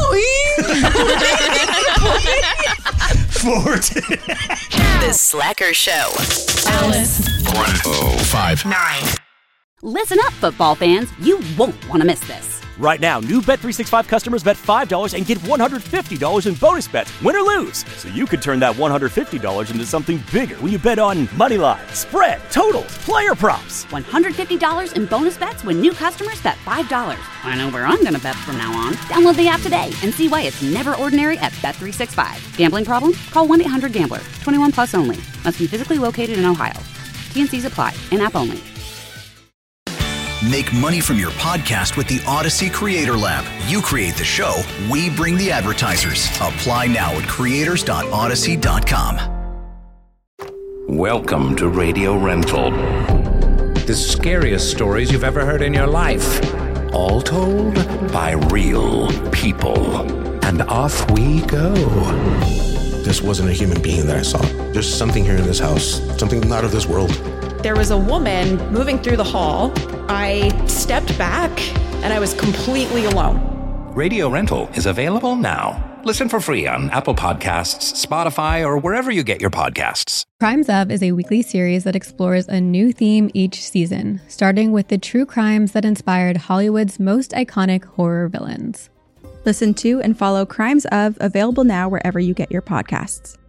for today. The Slacker Show. Alice. one oh five. Nine. Listen up, football fans. You won't want to miss this. Right now, new Bet three sixty-five customers bet five dollars and get one hundred fifty dollars in bonus bets, win or lose. So you could turn that one hundred fifty dollars into something bigger when you bet on money line, spread, totals, player props. one hundred fifty dollars in bonus bets when new customers bet five dollars. I know where I'm going to bet from now on. Download the app today and see why it's never ordinary at Bet three sixty-five. Gambling problem? Call one eight hundred gambler. twenty-one plus only. Must be physically located in Ohio. T and Cs apply. In-app only. Make money from your podcast with the Odyssey Creator Lab. You create the show, we bring the advertisers. Apply now at creators dot odyssey dot com. Welcome to Radio Rental. The scariest stories you've ever heard in your life. All told by real people. And off we go. this wasn't a human being that I saw. There's something here in this house, something not of this world. There was a woman moving through the hall. I stepped back and I was completely alone. Radio Rental is available now. Listen for free on Apple Podcasts, Spotify, or wherever you get your podcasts. Crimes Of is a weekly series that explores a new theme each season, starting with the true crimes that inspired Hollywood's most iconic horror villains. Listen to and follow Crimes Of, available now wherever you get your podcasts.